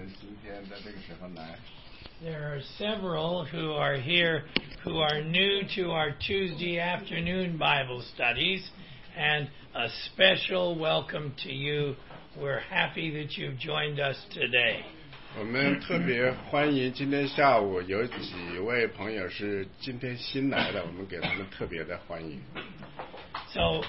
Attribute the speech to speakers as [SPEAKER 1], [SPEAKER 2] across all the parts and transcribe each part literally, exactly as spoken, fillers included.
[SPEAKER 1] 今天在这个时候来。
[SPEAKER 2] There are several who are here who are new to our Tuesday afternoon Bible studies, and a special welcome to you. We're happy that you've joined us today.
[SPEAKER 1] 我们特别欢迎今天下午有几位朋友是今天新来的，我们给他们特别的欢迎。
[SPEAKER 2] So,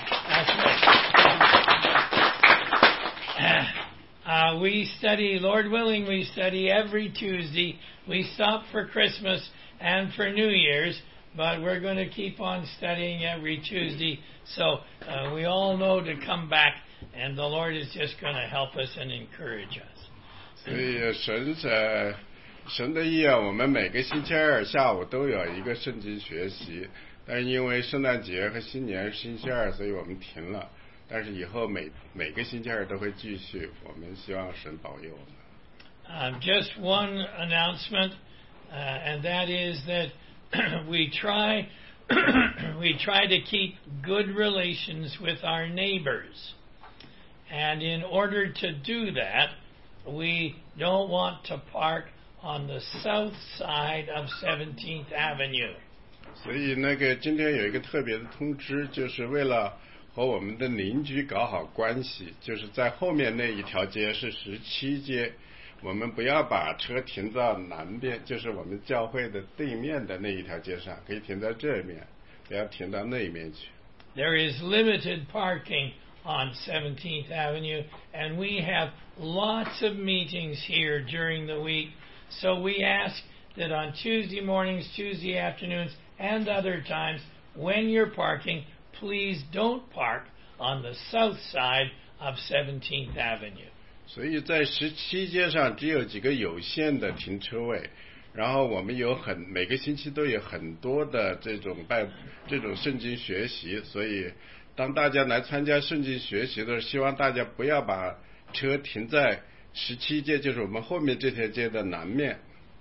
[SPEAKER 2] uh, we study, Lord willing, we study every Tuesday. We stop for Christmas and for New Year's, but we're going to keep on studying every Tuesday. So uh, we all know to come back, and the Lord is just going to help us and encourage us.
[SPEAKER 1] 所以神呃神的意愿，我们每个星期二下午都有一个圣经学习，但是因为圣诞节和新年是星期二，所以我们停了。但是以后每每个星期二都会继续，我们希望神保佑我们。
[SPEAKER 2] Um, just one announcement, uh, and that is that we try we try to keep good relations with our neighbors, and in order to do that, we don't want to park on the south side of seventeenth Avenue.
[SPEAKER 1] 所以那个今天有一个特别的通知，就是为了和我们的邻居搞好关系，就是在后面那一条街是十七街，我们不要把车停到南边，就是我们教会的对面的那一条街上，可以停在这面，不要停到那一面去。
[SPEAKER 2] There is limited parking on seventeenth Avenue, and we have lots of meetings here during the week, so we ask that on Tuesday mornings, Tuesday afternoons, and other times, when you're parking, please don't park on the south side of seventeenth Avenue.
[SPEAKER 1] 所以在十七街上只有几个有限的停车位，然后我们有很每个星期都有很多的这种拜这种圣经学习，所以当大家来参加圣经学习的时候，希望大家不要把车停在十七街，就是我们后面这条街的南面。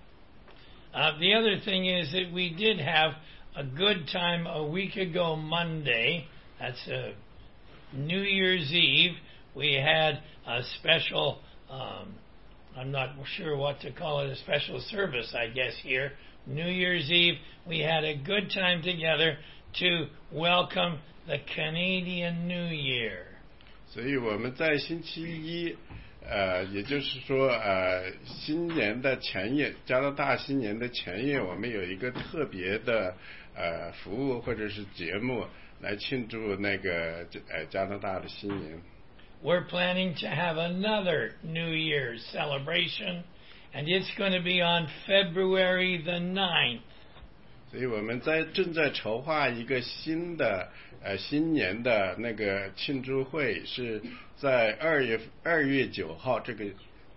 [SPEAKER 2] Uh, the other thing is that we did have a good time a week ago Monday. That's a New Year's Eve. We had a special, um, I'm not sure what to call it, a special service, I guess, here. New Year's Eve, we had a good time together to welcome the Canadian New Year.
[SPEAKER 1] 所以我们在星期一，呃，也就是说，呃，新年的前夜，加拿大新年的前夜，我们有一个特别的呃服务或者是节目来庆祝那个呃加拿大的新年。
[SPEAKER 2] We're planning to have another New Year's celebration, and it's going to be on February the ninth.
[SPEAKER 1] 所以我们在正在筹划一个新的呃新年的那个庆祝会，是在二月二月九号这个。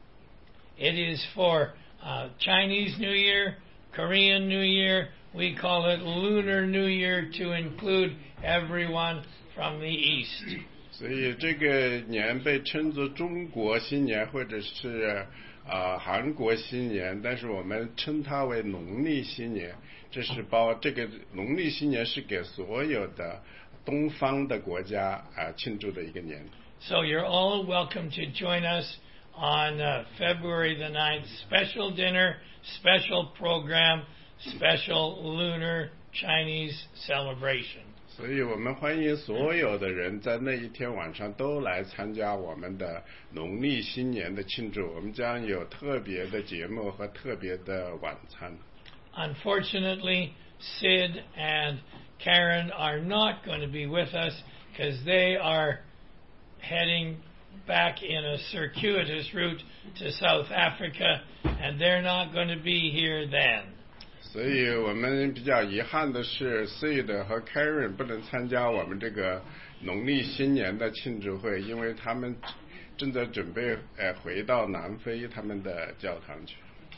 [SPEAKER 2] It is for uh, Chinese New Year, Korean New Year. We call it Lunar New Year to include everyone from the East.
[SPEAKER 1] 所以这个年被称作中国新年或者是啊、呃、韩国新年，但是我们称它为农历新年。这是包这个农历新年是给所有的东方的国家啊、呃、庆祝的一个年。
[SPEAKER 2] So you're all welcome to join us on uh, February the ninth. Special dinner, special program, special lunar Chinese celebration.
[SPEAKER 1] 所以我们欢迎所有的人在那一天晚上都来参加我们的农历新年的庆祝。我们将有特别的节目和特别的晚餐。
[SPEAKER 2] Unfortunately, Sid and Karen are not going to be with us because they are heading back in a circuitous route to South Africa, and they're not going to be here then.
[SPEAKER 1] 所以我们比较遗憾的是 Sid 和 Karen 不能参加我们这个农历新年的庆祝会，因为他们正在准备呃回到南非他们的教堂去。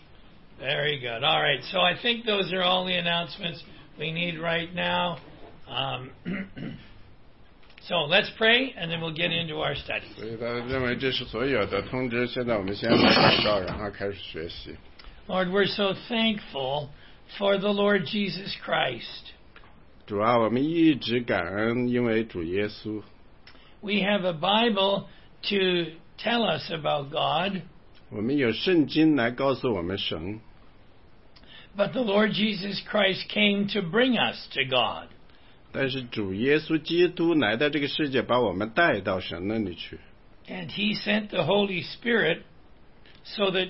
[SPEAKER 2] Very good. All right. So I think those are all the announcements we need right now. Um, so let's pray, and then we'll get into our study.
[SPEAKER 1] 所以他认为这是所有的通知。现在我们先来祷告，然后开始学习。
[SPEAKER 2] Lord, we're so thankful for the Lord Jesus Christ.
[SPEAKER 1] 主啊，我们一直感恩，因为主耶稣。
[SPEAKER 2] We have a Bible to tell us about God.
[SPEAKER 1] 我们有圣经来告诉我们神。
[SPEAKER 2] But the Lord Jesus Christ came to bring us to God.
[SPEAKER 1] 但是主耶稣基督来到这个世界，把我们带到神那里去。
[SPEAKER 2] And he sent the Holy Spirit so that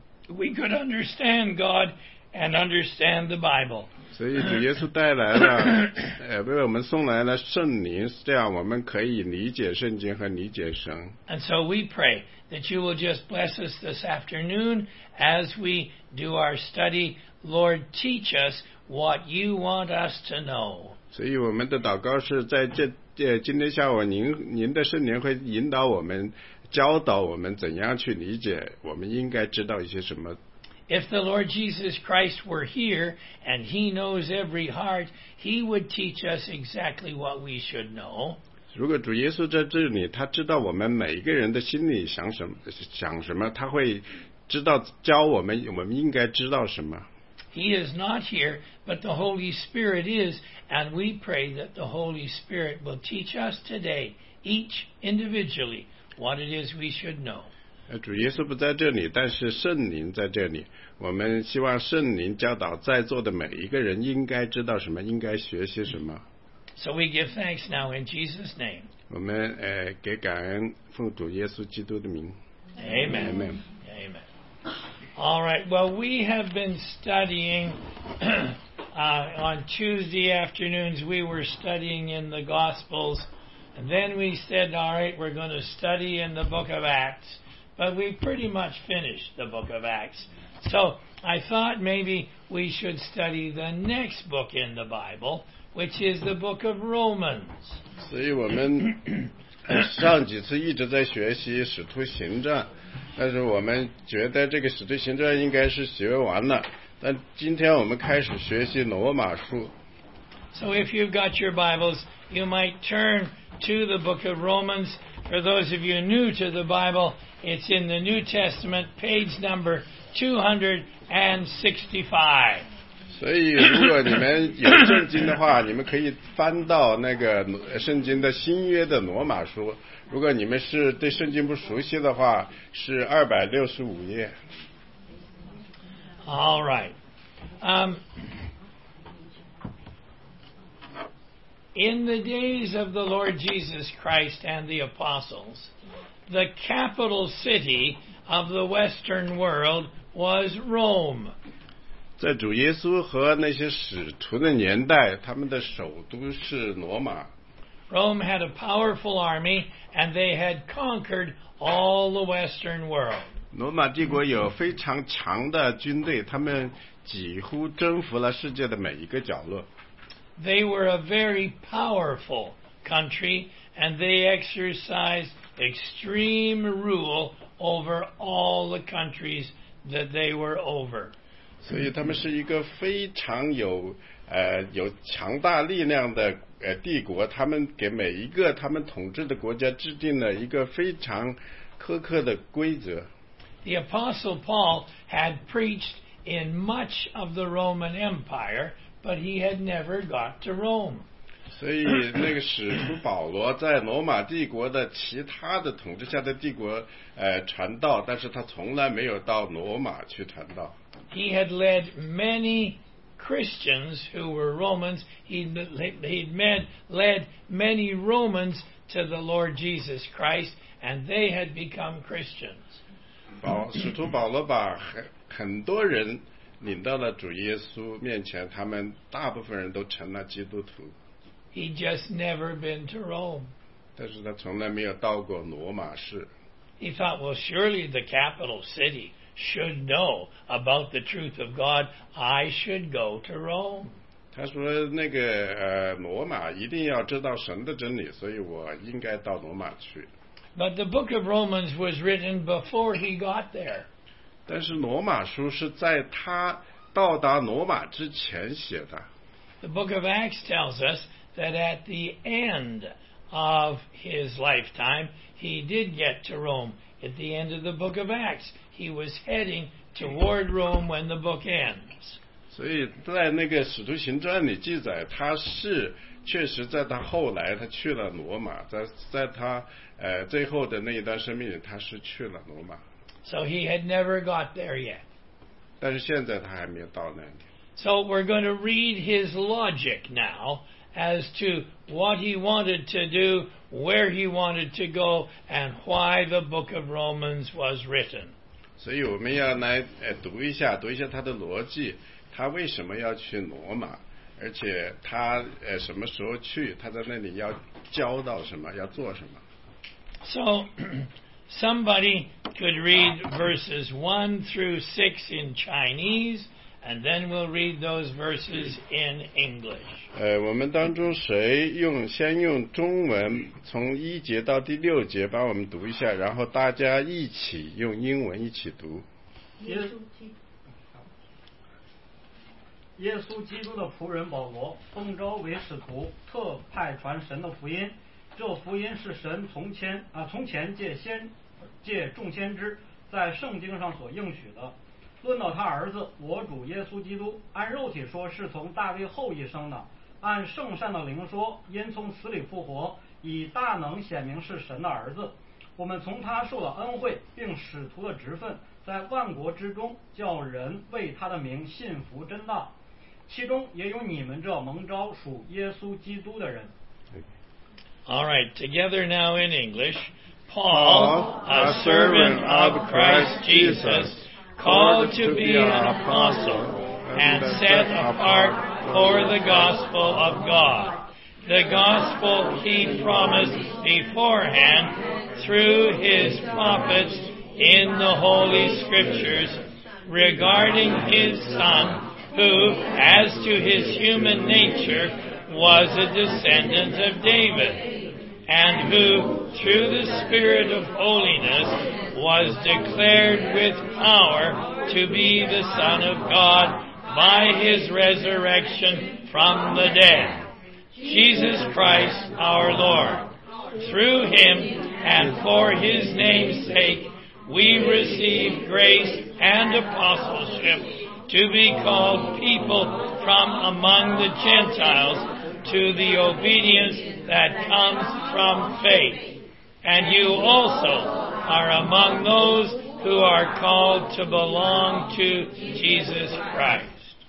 [SPEAKER 2] we could understand God and understand the Bible.
[SPEAKER 1] 所以主耶稣带来了，呃，为我们送来了圣灵，这样我们可以理解圣经和理解神。
[SPEAKER 2] And so we pray that you will just bless us this afternoon as we do our study. Lord, teach us what you want us to know.
[SPEAKER 1] 所以我们的祷告是在这呃今天下午，您您的圣灵会引导我们，教导我们怎样去理解，我们应该知道一些什么。
[SPEAKER 2] If the Lord Jesus Christ were here and he knows every heart, he would teach us exactly what we should know.
[SPEAKER 1] 如果主耶稣在这里，他知道我们每一个人的心里想什么，想什么，他会知道教我们，我们应该知道什么。
[SPEAKER 2] He is not here, but the Holy Spirit is, and we pray that the Holy Spirit will teach us today, each individually, what it is we should know.
[SPEAKER 1] 主耶稣不在这里，但是圣灵在这里。我们希望圣灵教导在座的每一个人应该知道什么，应该学习什么。
[SPEAKER 2] So we give thanks now in Jesus' name.
[SPEAKER 1] 我们呃给感恩，奉主耶稣基督的名。
[SPEAKER 2] Amen.
[SPEAKER 1] Amen.
[SPEAKER 2] Amen. All right. Well, we have been studying uh, on Tuesday afternoons. We were studying in the Gospels, and then we said, "All right, we're going to study in the Book of Acts." But we pretty much finished the Book of Acts. So I thought maybe we should study the next book in the Bible, which is the Book of Romans.
[SPEAKER 1] 所以我们上几次一直在学习《使徒行传》，但是我们觉得这个《使徒行传》应该是学完了，但今天我们开始学习罗马书。
[SPEAKER 2] So if you've got your Bibles, you might turn to the Book of Romans. For those of you new to the Bible, it's in the New Testament, page number two hundred sixty-five.
[SPEAKER 1] 所以如果你们有圣经的话，你们可以翻到那个圣经的新约的罗马书。如果你们是对圣经不熟悉的话，是二百六十五页。
[SPEAKER 2] All right. Um, in the days of the Lord Jesus Christ and the apostles, the capital city of the Western world was Rome.
[SPEAKER 1] 在主耶稣和那些使徒的年代，他们的首都是罗马。
[SPEAKER 2] Rome had a powerful army, and they had conquered all the Western world.
[SPEAKER 1] 罗马帝国有非常强的军队，他们几乎征服了世界的每一个角落。
[SPEAKER 2] They were a very powerful country, and they exercised extreme rule over all the countries that they were over.
[SPEAKER 1] 所以他们是一个非常有呃有强大力量的呃帝国，他们给每一个他们统治的国家制定了一个非常苛刻的规则。
[SPEAKER 2] The Apostle Paul had preached in much of the Roman Empire, but he had never got to Rome.
[SPEAKER 1] 所以那个使徒保罗在罗马帝国的其他的统治下的帝国呃传道，但是他从来没有到罗马去传道。
[SPEAKER 2] He had led many Christians who were Romans. He'd, he'd med, led many Romans to the Lord Jesus Christ, and they had become Christians.
[SPEAKER 1] 保使徒保罗把很很多人领到了主耶稣面前，他们大部分人都成了基督徒。
[SPEAKER 2] He'd just never been to Rome.
[SPEAKER 1] 但是他从来没有到过罗马市。
[SPEAKER 2] He thought, well, surely the capital city should know about the truth of God. I should go to Rome.
[SPEAKER 1] 他说那个呃罗马一定要知道神的真理，所以我应该到罗马去。
[SPEAKER 2] But the book of Romans was written before he got there.
[SPEAKER 1] 但是罗马书是在他到达罗马之前写的。
[SPEAKER 2] The book of Acts tells us that at the end of his lifetime, he did get to Rome. At the end of the book of Acts, he was heading toward Rome when the book ends.
[SPEAKER 1] 所以在那个使徒行传里记载，他是确实在他后来他去了罗马，在在他呃最后的那一段生命里，他是去了罗马。
[SPEAKER 2] So he had never got there yet.
[SPEAKER 1] 但是现在他还没有到那里。
[SPEAKER 2] So we're going to read his logic now as to what he wanted to do, where he wanted to go, and why the book of Romans was written.
[SPEAKER 1] 所以我们要来呃读一下，读一下他的逻辑，他为什么要去罗马，而且他呃什么时候去，他在那里要教到什么，要做什么。
[SPEAKER 2] So somebody could read verses one through six in Chinese, and then we'll read those verses in English.
[SPEAKER 1] 呃，我们当中谁用先用中文从一节到第六节帮我们读一下，然后大家一起用英文一起读。
[SPEAKER 3] 耶稣耶稣基督的仆人保罗，奉召为使徒，特派传神的福音。这福音是神从前啊从前借先借众先知在圣经上所应许的。论到他儿子我主耶稣基督，按肉体说是从大卫后裔生的，按圣善的灵说，因从死里复活，以大能显明是神的儿子。我们从他受了恩惠，并使徒的职分，在万国之中叫人为他的名信服真道，其中也有你们这蒙召属耶稣基督的人。
[SPEAKER 2] All right, together now in English. Paul, a servant of Christ Jesus, called to be an apostle and set apart for the gospel of God, the gospel he promised beforehand through his prophets in the Holy Scriptures regarding his Son, who, as to his human nature, was a descendant of David, and who, through the Spirit of holiness, was declared with power to be the Son of God by his resurrection from the dead, Jesus Christ our Lord. Through him and for his name's sake, we receive grace and apostleship to be called people from among the Gentiles to the obedience that comes from faith. And you also are among those who are called to belong to Jesus Christ.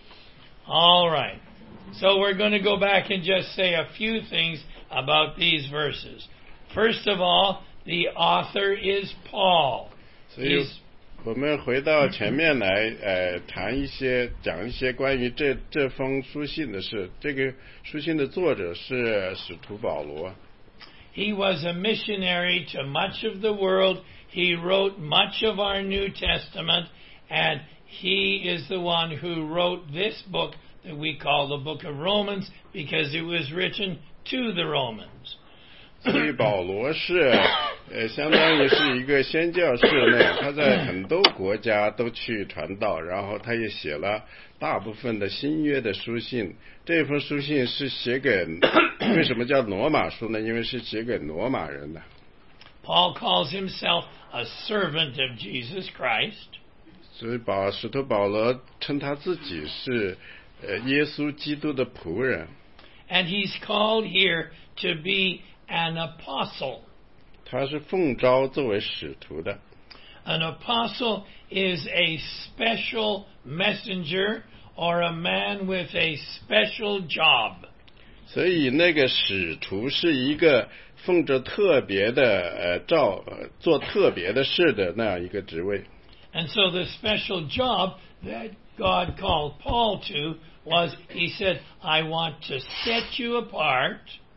[SPEAKER 2] All right. So we're going to go back and just say a few things about these verses. First of all, the author is Paul.
[SPEAKER 1] 所以我们回到前面来，呃，谈一些，讲一些关于这这封书信的事。这个书信的作者是使徒保罗。
[SPEAKER 2] He was a missionary to much of the world. He wrote much of our New Testament, and he is the one who wrote this book that we call the Book of Romans because it was written to the Romans.
[SPEAKER 1] 所以保罗是，呃，相当于是一个宣教士那样，他在很多国家都去传道，然后他也写了大部分的新约的书信。这封书信是写给，为什么叫罗马书呢？因为是写给罗马人的。
[SPEAKER 2] Paul calls himself a servant of Jesus Christ.
[SPEAKER 1] 所以保使徒保罗称他自己是，呃，耶稣基督的仆人。
[SPEAKER 2] And he's called here to be an apostle.
[SPEAKER 1] 他是奉召作为使徒的。
[SPEAKER 2] An apostle is a special messenger or a man with a special job.
[SPEAKER 1] 所以那个使徒是一个奉着特别的呃召呃做特别的事的那样一个职位。
[SPEAKER 2] And so the special job that God called Paul to was, he said, I want to set you apart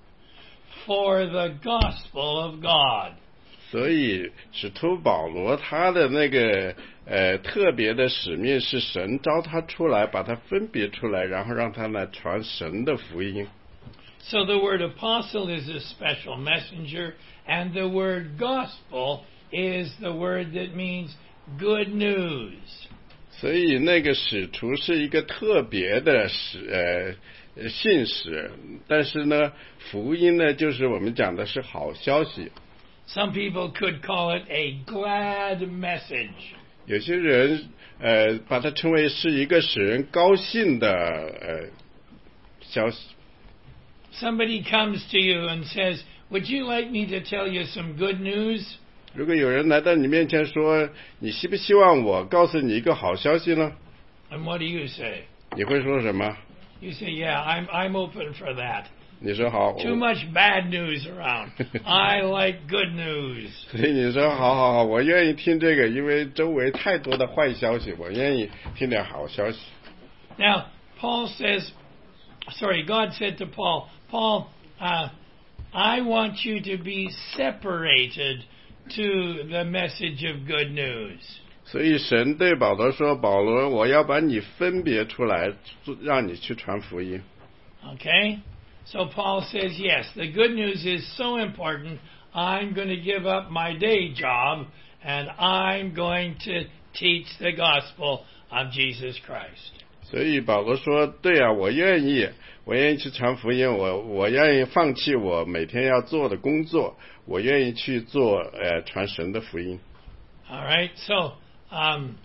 [SPEAKER 2] for the gospel of God.
[SPEAKER 1] 所以使徒保罗他的那个呃特别的使命是神召他出来，把他分别出来，然后让他来传神的福音。
[SPEAKER 2] So the word apostle is a special messenger, and the word gospel is the word that means good news.
[SPEAKER 1] 所以那个使徒是一个特别的使呃信使，但是呢，福音呢就是我们讲的是好消息。
[SPEAKER 2] Some people could call it a glad message.
[SPEAKER 1] 有些人呃把它称为是一个使人高兴的呃消息。
[SPEAKER 2] Somebody comes to you and says, "Would you like me to tell you some good news?"
[SPEAKER 1] 如果有人来到你面前说，你希不希望我告诉你一个好消息呢？
[SPEAKER 2] And what do you say?
[SPEAKER 1] 你会说什么？
[SPEAKER 2] You say, yeah, I'm, I'm open for that.
[SPEAKER 1] 你说好。
[SPEAKER 2] Too much bad news around. I like good news.
[SPEAKER 1] 所以你说好好好，我愿意听这个，因为周围太多的坏消息，我愿意听点好消息。
[SPEAKER 2] Now, Paul says, sorry, God said to Paul, Paul, uh, I want you to be separated to the message of good news.
[SPEAKER 1] 所以神对保罗说：“保罗，我要把你分别出来，让你去传福音。”
[SPEAKER 2] Okay? So Paul says, yes, the good news is so important, I'm going to give up my day job and I'm going to teach the gospel of Jesus Christ.
[SPEAKER 1] 所以保罗说：“对啊，我愿意，我愿意去传福音，我我愿意放弃我每天要做的工作，我愿意去做呃传神的福音。”
[SPEAKER 2] All right, so um,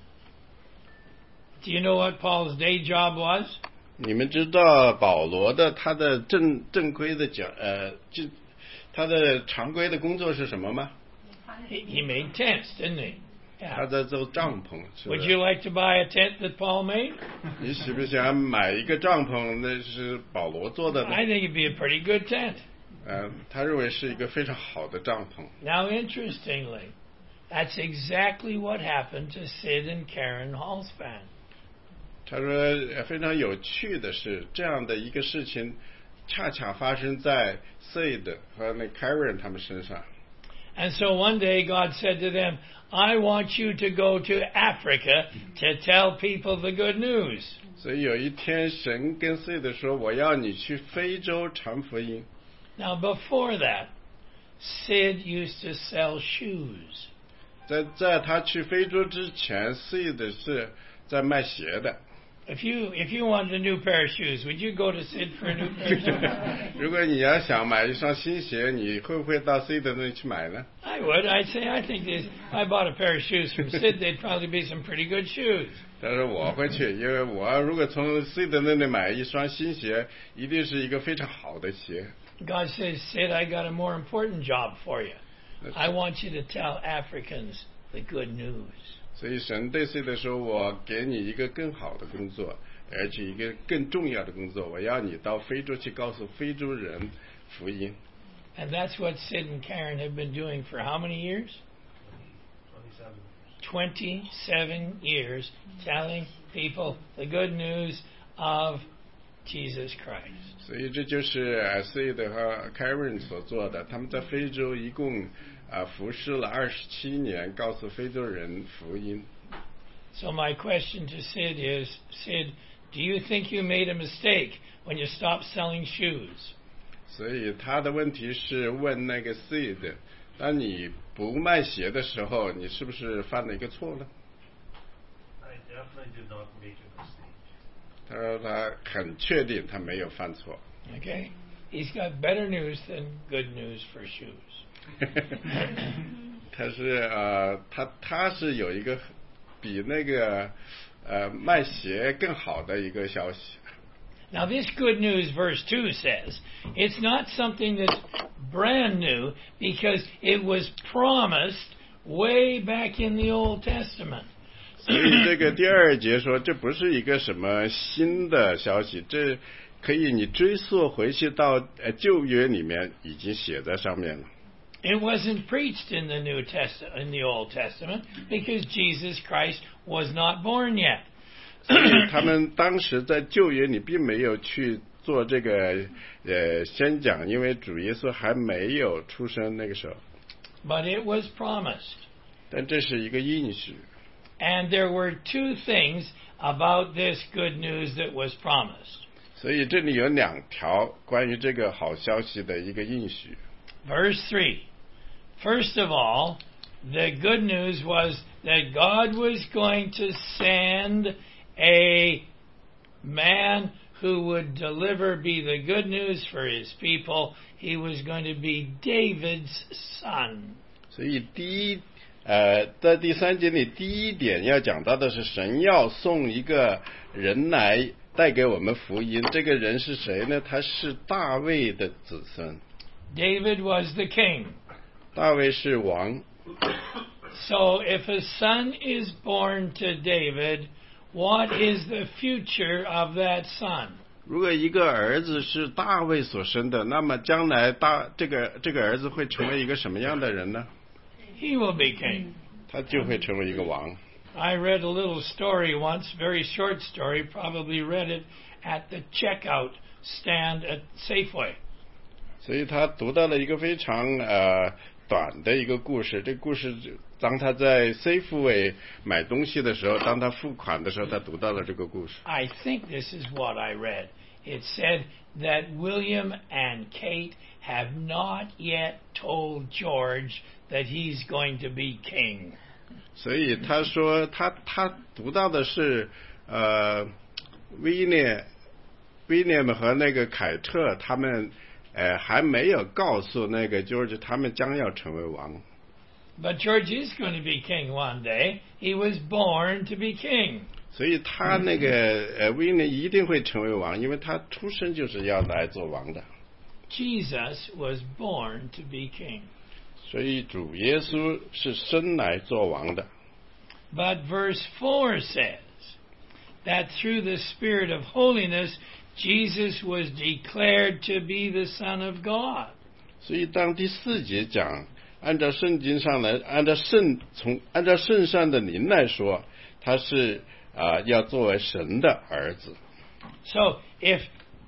[SPEAKER 2] do you know what Paul's day job was?
[SPEAKER 1] 你们知道保罗的他的正正规的讲呃，就他的常规的工作是什么吗？
[SPEAKER 2] He, he made tents, didn't he?
[SPEAKER 1] 他
[SPEAKER 2] Yeah.
[SPEAKER 1] 在做帐篷。是
[SPEAKER 2] Would
[SPEAKER 1] 的
[SPEAKER 2] you like to buy a tent that Paul made?
[SPEAKER 1] 你喜不想买一个帐篷？那是保罗做的呢。
[SPEAKER 2] I think it'd be a pretty good tent.
[SPEAKER 1] 呃，他认为是一个非常好的帐篷。
[SPEAKER 2] Now, interestingly, that's exactly what happened to Sid and Karen Halspan.
[SPEAKER 1] 他说呃非常有趣的是，这样的一个事情，恰恰发生在 Sid 和那 Karen 他们身上。
[SPEAKER 2] And so one day God said to them, I want you to go to Africa to tell people the good news.
[SPEAKER 1] 所以有一天，神跟 Sid 说：“我要你去非洲传福音。”
[SPEAKER 2] Now, before that, Sid used to sell shoes.
[SPEAKER 1] 在在他去非洲之前 ，Sid 是在卖鞋的。
[SPEAKER 2] If you if you wanted a new pair of shoes, would you go to Sid for a new pair of shoes?
[SPEAKER 1] 如果你要想买一双新鞋，你会不会到 Sid 那里去买呢？
[SPEAKER 2] I would. I'd say I think this, if I bought a pair of shoes from Sid, they'd probably be some pretty good shoes.
[SPEAKER 1] 他说我会去，因为我如果从 Sid 那里买一双新鞋，一定是一个非常好的鞋。
[SPEAKER 2] God says, Sid, I got a more important job for you. I want you to tell Africans the good news.
[SPEAKER 1] 所以神对 Sid 说：“我给你一个更好的工作，而且一个更重要的工作，我要你到非洲去告诉非洲人福音。”
[SPEAKER 2] And that's what Sid and Karen have been doing for how many years? twenty-seven years, telling people the good news of Jesus Christ.
[SPEAKER 1] 所以这就是呃 Sid 和 Karen 所做的。他们在非洲一共啊、呃、服侍了二十七年，告诉非洲人福音。
[SPEAKER 2] So my question to Sid is, Sid, do you think you made a mistake when you stopped selling shoes?
[SPEAKER 1] 所以他的问题是问那个 Sid， 当你不卖鞋的时候，你是不是犯了一个错呢？
[SPEAKER 4] I definitely did not make a mistake.
[SPEAKER 1] 他说他很确定他没有犯错。
[SPEAKER 2] Okay? He's got better news than good news for shoes.
[SPEAKER 1] 他是呃，他他是有一个比那个呃卖鞋更好的一个消息。
[SPEAKER 2] Now, this good news, verse two says, it's not something that's brand new because it was promised way back in the Old Testament.
[SPEAKER 1] 所以这个第二节说，这不是一个什么新的消息，这可以你追溯回去到呃旧约里面已经写在上面了。
[SPEAKER 2] It wasn't preached in the New Testament, in the Old Testament, because Jesus Christ was not born yet.
[SPEAKER 1] 所以他们当时在旧约里并没有去做这个呃宣讲，因为主耶稣还没有出生那个时候。
[SPEAKER 2] But it was promised.
[SPEAKER 1] 但这是一个应许。
[SPEAKER 2] And there were two things about this good news that was promised.
[SPEAKER 1] 所以这里有两条关于这个好消息的一个应许。
[SPEAKER 2] Verse three. First of all, the good news was that God was going to send a man who would deliver, be the good news for his people. He was going to be David's son.
[SPEAKER 1] 所以第一，呃，在第三节里，第一点要讲到的是，神要送一个人来带给我们福音。这个人是谁呢？他是大卫的子孙。
[SPEAKER 2] David was the king.
[SPEAKER 1] 大卫是王。
[SPEAKER 2] So if a son is born to David, what is the future of that son?
[SPEAKER 1] 如果一个儿子是大卫所生的，那么将来大这个这个儿子会成为一个什么样的人呢？
[SPEAKER 2] He will be king.
[SPEAKER 1] 他就会成为一个王。
[SPEAKER 2] I read a little story once, very short story, probably read it at the checkout stand at Safeway.
[SPEAKER 1] 所以他读到了一个非常呃短的一个故事。这故事当他在 Safeway 买东西的时候，当他付款的时候，他读到了这个故事。
[SPEAKER 2] I think this is what I read. It said that William and Kate have not yet told George that he's going to be king.
[SPEAKER 1] 所以他说他他读到的是呃威廉威廉和那个凯特他们呃还没有告诉那个 George 他们将要成为王。
[SPEAKER 2] But George is going to be king one day. He was born to be king.
[SPEAKER 1] 所以他那个呃威廉一定会成为王，因为他出生就是要来做王的。
[SPEAKER 2] Jesus was born to be king.
[SPEAKER 1] 所以主耶稣是生来做王的。
[SPEAKER 2] But verse four says that through the Spirit of holiness, Jesus was declared to be the Son of God.
[SPEAKER 1] 所以当第四节讲，按照圣经上来，按照圣从按照圣上的灵来说，他是啊、呃、要作为神的儿子。
[SPEAKER 2] So if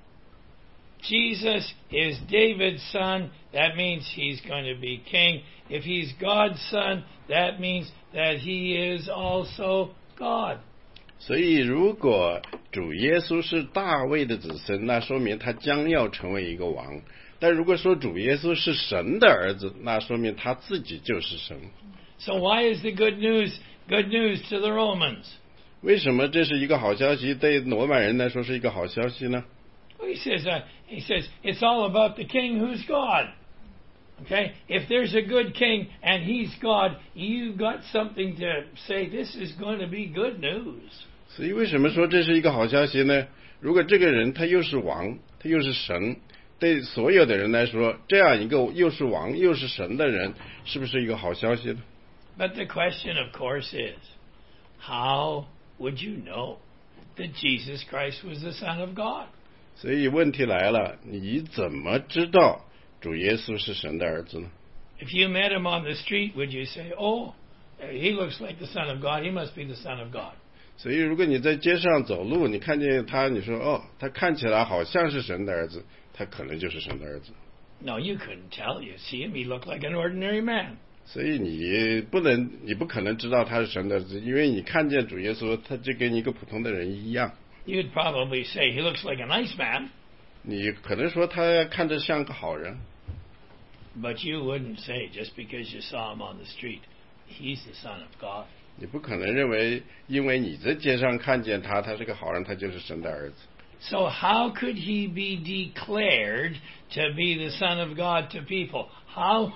[SPEAKER 2] Jesus is David's son, that means he's going to be king. If he's God's son, that means that he is also God.
[SPEAKER 1] 所以如果主耶稣是大卫的子孙，那说明他将要成为一个王。但如果说主耶稣是神的儿子，那说明他自己就是神。
[SPEAKER 2] So why is the good news good news to the Romans?
[SPEAKER 1] 为什么这是一个好消息？对罗马人来说是一个好消息呢？
[SPEAKER 2] Well, he says, uh, he says, it's all about the king who's God. Okay? If there's a good king and he's God, you've got something to say, this is going to be good news.
[SPEAKER 1] 所以为什么说这是一个好消息呢？如果这个人他又是王，他又是神，对所有的人来说，这样一个又是王又是神的人，是不是一个好消息呢？
[SPEAKER 2] But the question, of course, is, how would you know that Jesus Christ was the Son of God?
[SPEAKER 1] 所以问题来了，你怎么知道主耶稣是神的儿子呢？
[SPEAKER 2] If you met him on the street, would you say, oh, he looks like the Son of God, he must be the Son of God?
[SPEAKER 1] 所以如果你在街上走路，你看见他，你说哦，他看起来好像是神的儿子，他可能就是神的儿子。
[SPEAKER 2] No, you couldn't tell. You see him, he looked like an ordinary man.
[SPEAKER 1] 所以你不能，你不可能知道他是神的儿子，因为你看见主耶稣，他就跟一个普通的人一样。
[SPEAKER 2] You'd probably say he looks like a nice man.
[SPEAKER 1] 你可能说他看着像个好人，
[SPEAKER 2] But you wouldn't say, just because you saw him on the street, he's the Son of God.
[SPEAKER 1] 你不可能认为因为你在街上看见他，他是个好人，他就是神的儿子。
[SPEAKER 2] So how could he be declared to be the Son of God to people? How,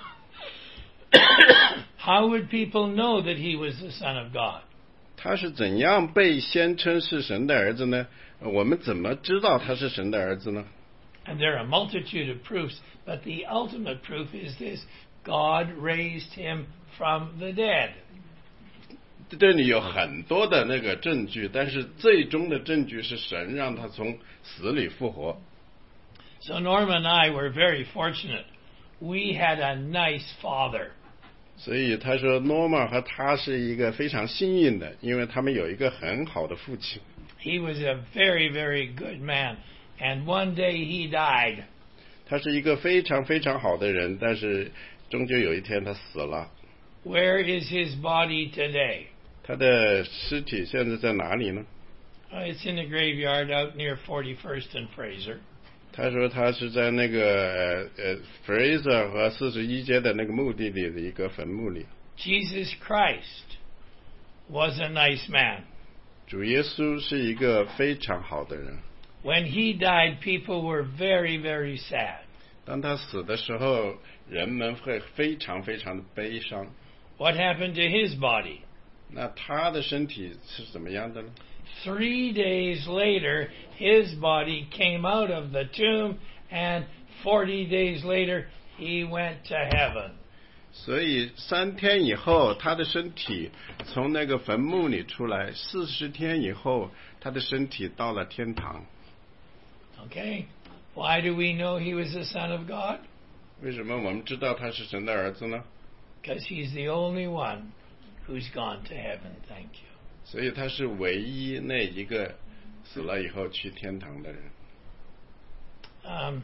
[SPEAKER 2] how would people know that he was the Son of God?
[SPEAKER 1] 他是怎样被宣称是神的儿子呢？我们怎么知道他是神的儿子呢？
[SPEAKER 2] And there are a multitude of proofs, but the ultimate proof is this: God raised him from the dead.
[SPEAKER 1] 这里有很多的那个证据，但是最终的证据是神让他从死里复活。
[SPEAKER 2] So Norma and I were very fortunate. We had a nice father.
[SPEAKER 1] 所以他说 Norma 和他是一个非常幸运的，因为他们有一个很好的父亲。
[SPEAKER 2] He was a very, very good man. And one day he died.
[SPEAKER 1] 他是一个非常非常好的人，但是终究有一天他死了。
[SPEAKER 2] Where is his body today?
[SPEAKER 1] 他的尸体现在在哪里呢？
[SPEAKER 2] Uh, it's in the graveyard out near forty-first and Fraser.
[SPEAKER 1] 他说他是在那个呃呃 Fraser 和四十一街的那个墓地里的一个坟墓里。
[SPEAKER 2] Jesus Christ was a nice man.
[SPEAKER 1] 主耶稣是一个非常好的人。
[SPEAKER 2] When he died, people were very, very sad.
[SPEAKER 1] 当他死的时候，人们会非常非常的悲伤。
[SPEAKER 2] What happened to his body?
[SPEAKER 1] 那他的身体是怎么样的呢？
[SPEAKER 2] Three days later, his body came out of the tomb, and forty days later, he went to heaven.
[SPEAKER 1] 所以三天以后，他的身体从那个坟墓里出来，四十天以后，他的身体到了天堂。
[SPEAKER 2] Okay? Why do we know he was the Son of God?
[SPEAKER 1] 为什么我们知道他是神的儿子呢？
[SPEAKER 2] Because he's the only one who's gone to heaven. Thank you.
[SPEAKER 1] 所以他是唯一那一个死了以后去天堂的人。
[SPEAKER 2] Um,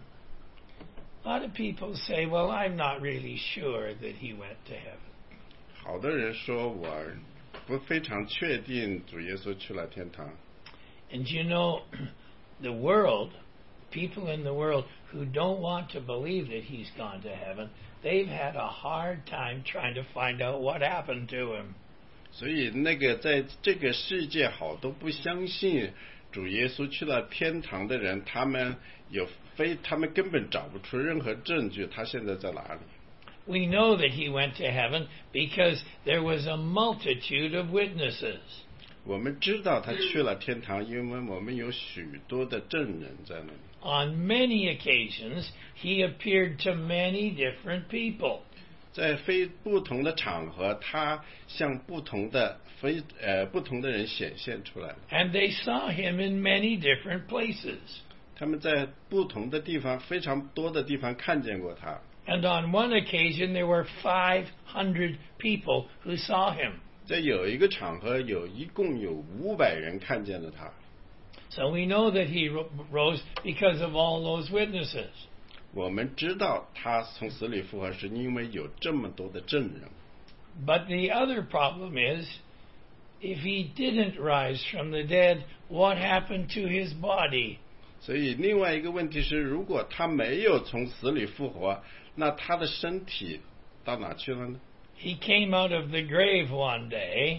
[SPEAKER 2] a lot of people say, well, I'm not really sure that he went to heaven.
[SPEAKER 1] 好多人说我不非常确定主耶稣去了天堂。
[SPEAKER 2] And you know, the world, people in the world who don't want to believe that he's gone to heaven, they've had a hard time trying to find out what happened to him.
[SPEAKER 1] 所以那个在这个世界好多不相信主耶稣去了天堂的人，他们有非他们根本找不出任何证据他现在在哪里。
[SPEAKER 2] We know that he went to heaven because there was a multitude of witnesses.
[SPEAKER 1] 我们知道他去了天堂，因为我们有许多的证人在那里。
[SPEAKER 2] On many occasions, he appeared to many different people.
[SPEAKER 1] 在非不同的场合，他向不同的非呃不同的人显现出来。
[SPEAKER 2] And they saw him in many different places.
[SPEAKER 1] 他们在不同的地方，非常多的地方看见过他。
[SPEAKER 2] And on one occasion, there were five hundred people who saw him.
[SPEAKER 1] 在有一个场合，有一共有五百人看见了他。
[SPEAKER 2] So we know that he ro- rose because of all those witnesses.
[SPEAKER 1] 我们知道他从死里复活，是因为有这么多的证人。
[SPEAKER 2] But the other problem is, if he didn't rise from the dead, what happened to his body?
[SPEAKER 1] 所以另外一个问题是，如果他没有从死里复活，那他的身体到哪去了呢？
[SPEAKER 2] He came out of the grave one day,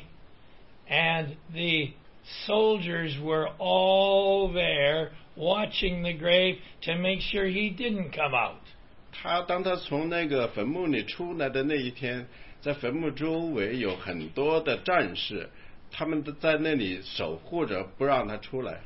[SPEAKER 2] and the soldiers were all there watching the grave to make sure he didn't come out.
[SPEAKER 1] 他当他从那个坟墓里出来的那一天，在坟墓周围有很多的战士，他们都在那里守护着，不让他出来。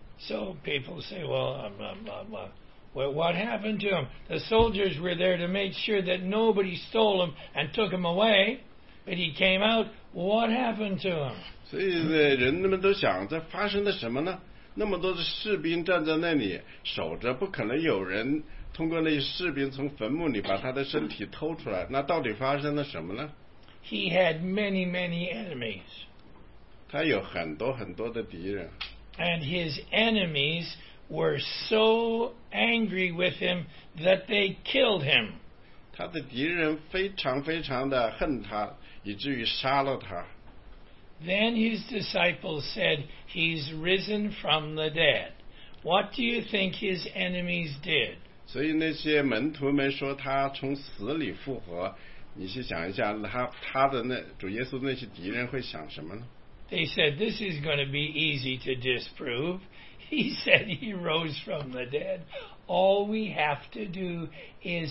[SPEAKER 2] So people say, well, um, um, um, uh, well, what happened to him? The soldiers were there to make sure that nobody stole him and took him away, but he came out. What happened to him?
[SPEAKER 1] 所以呢，人们都想，这发生了什么呢？那么多的士兵站在那里守着，不可能有人通过那些士兵从坟墓里把他的身体偷出来。那到底发生了什么呢？
[SPEAKER 2] He had many, many enemies.
[SPEAKER 1] 他有很多很多的敌人。
[SPEAKER 2] And his enemies were so angry with him that they killed him.
[SPEAKER 1] 他的敌人非常非常的恨他，以至于杀了他。
[SPEAKER 2] Then his disciples said, he's risen from the dead. What do you think his enemies did?
[SPEAKER 1] 所以那些门徒们说他从死里复活，你去想一下，他他的那主耶稣那些敌人会想什么呢？
[SPEAKER 2] They said, this is going to be easy to disprove. He said he rose from the dead. All we have to do is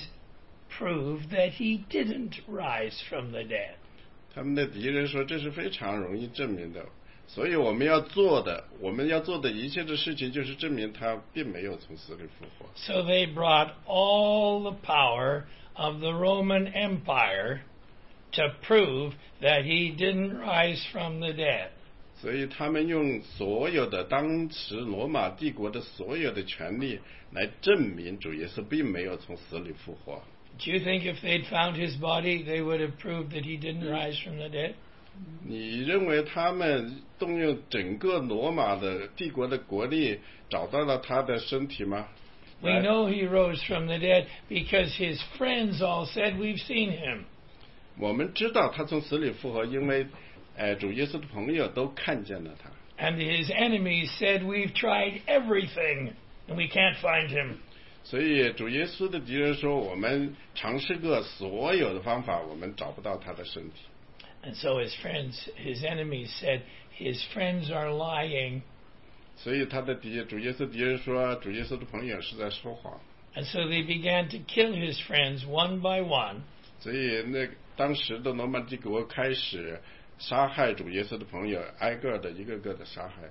[SPEAKER 2] prove that he didn't rise from the dead.
[SPEAKER 1] 他们的敌人说这是非常容易证明的，所以我们要做的，我们要做的一切的事情就是证明他并没有从死里复活。
[SPEAKER 2] So they brought all the power of the Roman Empire to prove that he didn't rise from the dead.
[SPEAKER 1] 所以他们用所有的当时罗马帝国的所有的权力来证明主耶稣并没有从死里复活。
[SPEAKER 2] Do you think if they'd found his body, they would have proved that he didn't rise from the dead?
[SPEAKER 1] 你认为他们动用整个罗马的帝国的国力找到了他的身体吗？
[SPEAKER 2] We know he rose from the dead because his friends all said, we've seen him.
[SPEAKER 1] 我们知道他从死里复活，因为，呃，主耶稣的朋友都看见了他。
[SPEAKER 2] And his enemies said, we've tried everything and we can't find him.
[SPEAKER 1] 所以主耶稣的敌人说，我们尝试过所有的方法，我们找不到他的身体。
[SPEAKER 2] And so his friends, his enemies said, his friends are lying.
[SPEAKER 1] 所以他的敌主耶稣敌人说，主耶稣的朋友是在说谎。
[SPEAKER 2] And so they began to kill his friends one by one.
[SPEAKER 1] 所以那当时的罗马帝国开始杀害主耶稣的朋友，挨个的一个个的杀害。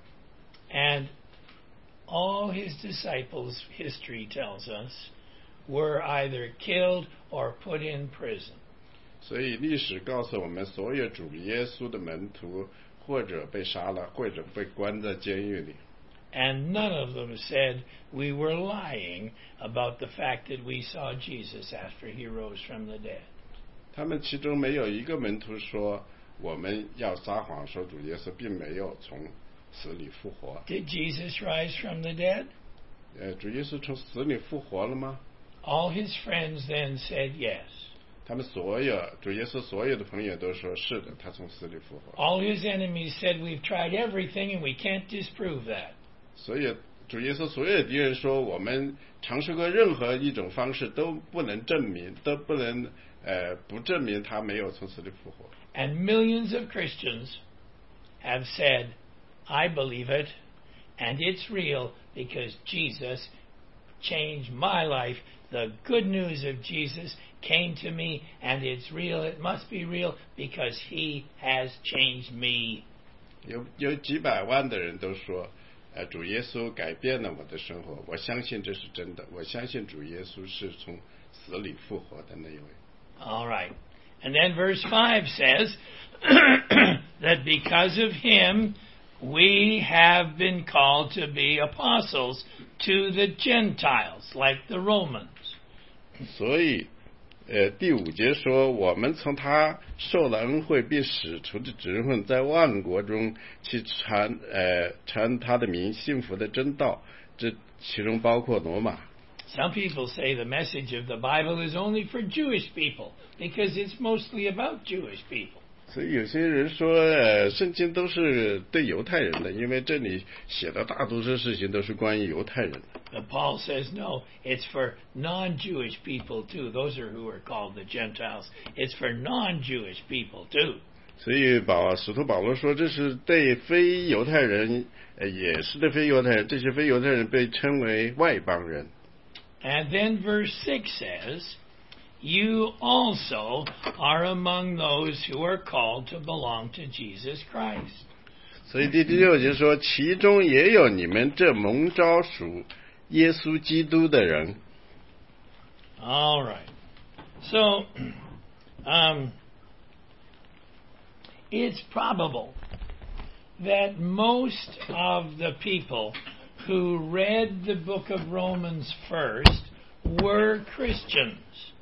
[SPEAKER 2] And all his disciples, history tells us, were either killed or put in prison.
[SPEAKER 1] 所以历史告诉我们，所有主耶稣的门徒或者被杀了，或者被关在监狱里。
[SPEAKER 2] And none of them said we were lying about the fact that we saw Jesus after he rose from the dead.
[SPEAKER 1] 他们其中没有一个门徒说我们要撒谎，说主耶稣并没有从死里复活。
[SPEAKER 2] Did Jesus rise from the dead?
[SPEAKER 1] 呃，主耶稣从死里复活了吗？
[SPEAKER 2] All his friends then said yes.
[SPEAKER 1] 他们所有主耶稣所有的朋友都说是的，他从死里复活。
[SPEAKER 2] All his enemies said we've tried everything and we can't disprove that.
[SPEAKER 1] 所以主耶稣所有的敌人说，我们尝试过任何一种方式都不能证明，都不能呃不证明他没有从死里复活。
[SPEAKER 2] And millions of Christians have said, I believe it, and it's real because Jesus changed my life. The good news of Jesus came to me, and it's real. It must be real because he has changed me.
[SPEAKER 1] 有有几百万的人都说，呃，主耶稣改变了我的生活，我相信这是真的，我相信主耶稣是从死里复活的那一位。
[SPEAKER 2] All right. And then verse five says that because of him, we have been called to be apostles to the Gentiles, like the Romans.
[SPEAKER 1] 所以，呃，第五节说，我们从他受了恩惠，并使出的职分，在万国中去传，呃，传他的名，幸福的真道，这其中包括罗马。
[SPEAKER 2] Some people say the message of the Bible is only for Jewish people because it's mostly about Jewish people.
[SPEAKER 1] 所以有些人说，呃，圣经都是对犹太人的，因为这里写的大多数事情都是关于犹太人的。
[SPEAKER 2] But Paul says no, it's for non-Jewish people too. Those are who are called the Gentiles. It's for non-Jewish people too.
[SPEAKER 1] 所以保使徒保罗说，这是对非犹太人，呃，也是对非犹太人，这些非犹太人被称为外邦人。
[SPEAKER 2] And then verse six says, you also are among those who are called to belong to Jesus Christ.
[SPEAKER 1] 所以第第六节说，其中也有你们这蒙召属耶稣基督的人。
[SPEAKER 2] All right. So, um, it's probable that most of the people who read the book of Romans first were Christians.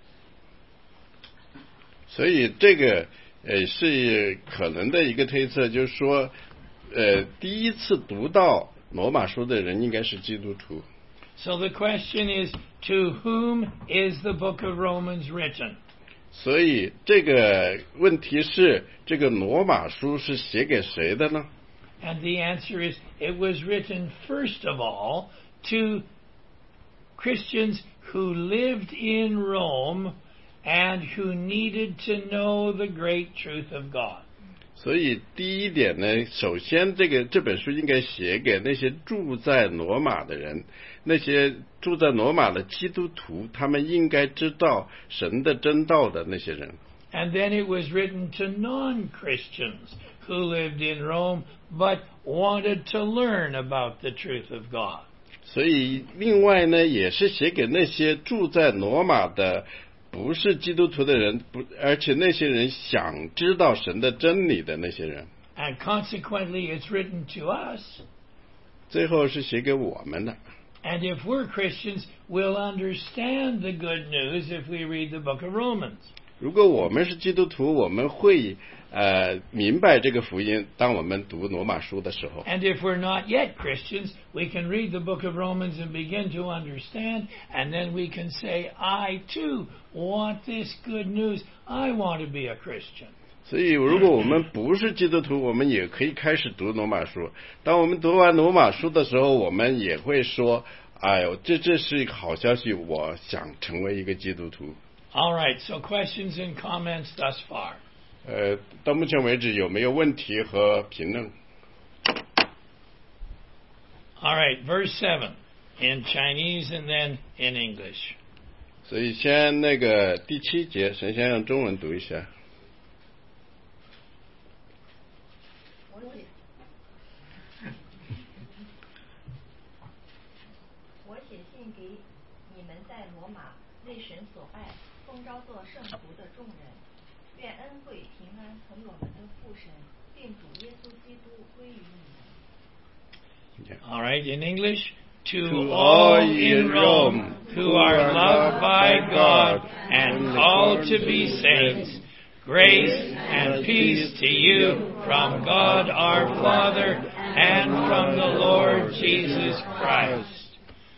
[SPEAKER 1] 所以这个呃是可能的一个推测，就是说，呃，第一次读到罗马书的人应该是基督徒。
[SPEAKER 2] So the question is, to whom is the book of Romans written?
[SPEAKER 1] 所以这个问题是，这个罗马书是写给谁的呢？
[SPEAKER 2] And the answer is, it was written first of all to Christians who lived in Rome and who needed to know the great truth of God.
[SPEAKER 1] 所以第一点呢，首先这个这本书应该写给那些住在罗马的人，那些住在罗马的基督徒，他们应该知道神的真道的那些人。
[SPEAKER 2] And then it was written to non-Christians who lived in Rome but wanted to learn about the truth of God.
[SPEAKER 1] 所以另外呢，也是写给那些住在罗马的不是基督徒的人，不，而且那些人想知道神的真理的那些人。
[SPEAKER 2] And consequently, it's written to us.
[SPEAKER 1] 最后是写给我们的。
[SPEAKER 2] And if we're Christians, we'll understand the good news if we read the book of Romans.
[SPEAKER 1] 如果我们是基督徒，我们会呃明白这个福音。当我们读罗马书的时候，
[SPEAKER 2] And if we're not yet Christians, we can read the book of Romans and begin to understand, and then we can say, I too want this good news. I want to be a Christian.
[SPEAKER 1] 所以如果我们不是基督徒，我们也可以开始读罗马书。当我们读完罗马书的时候，我们也会说，哎呦，这这是一个好消息，我想成为一个基督徒。
[SPEAKER 2] All right, so questions and comments thus far.
[SPEAKER 1] 呃，到目前为止有没有问题和评论？
[SPEAKER 2] All right, verse seven in Chinese and then in English.
[SPEAKER 1] 所以先那个第七节，神先用中文读一下。
[SPEAKER 5] 我写信给你们在罗马为神所爱、奉召做圣徒的众人， 愿恩惠平安从我们的父神，并主耶稣基督归于你们。
[SPEAKER 2] All right, in English. To,
[SPEAKER 1] To
[SPEAKER 2] all
[SPEAKER 1] all
[SPEAKER 2] in
[SPEAKER 1] in
[SPEAKER 2] Rome
[SPEAKER 1] Rome
[SPEAKER 2] who are loved by God and called to be saints, grace and peace to you from God our Father and from the Lord Jesus Christ.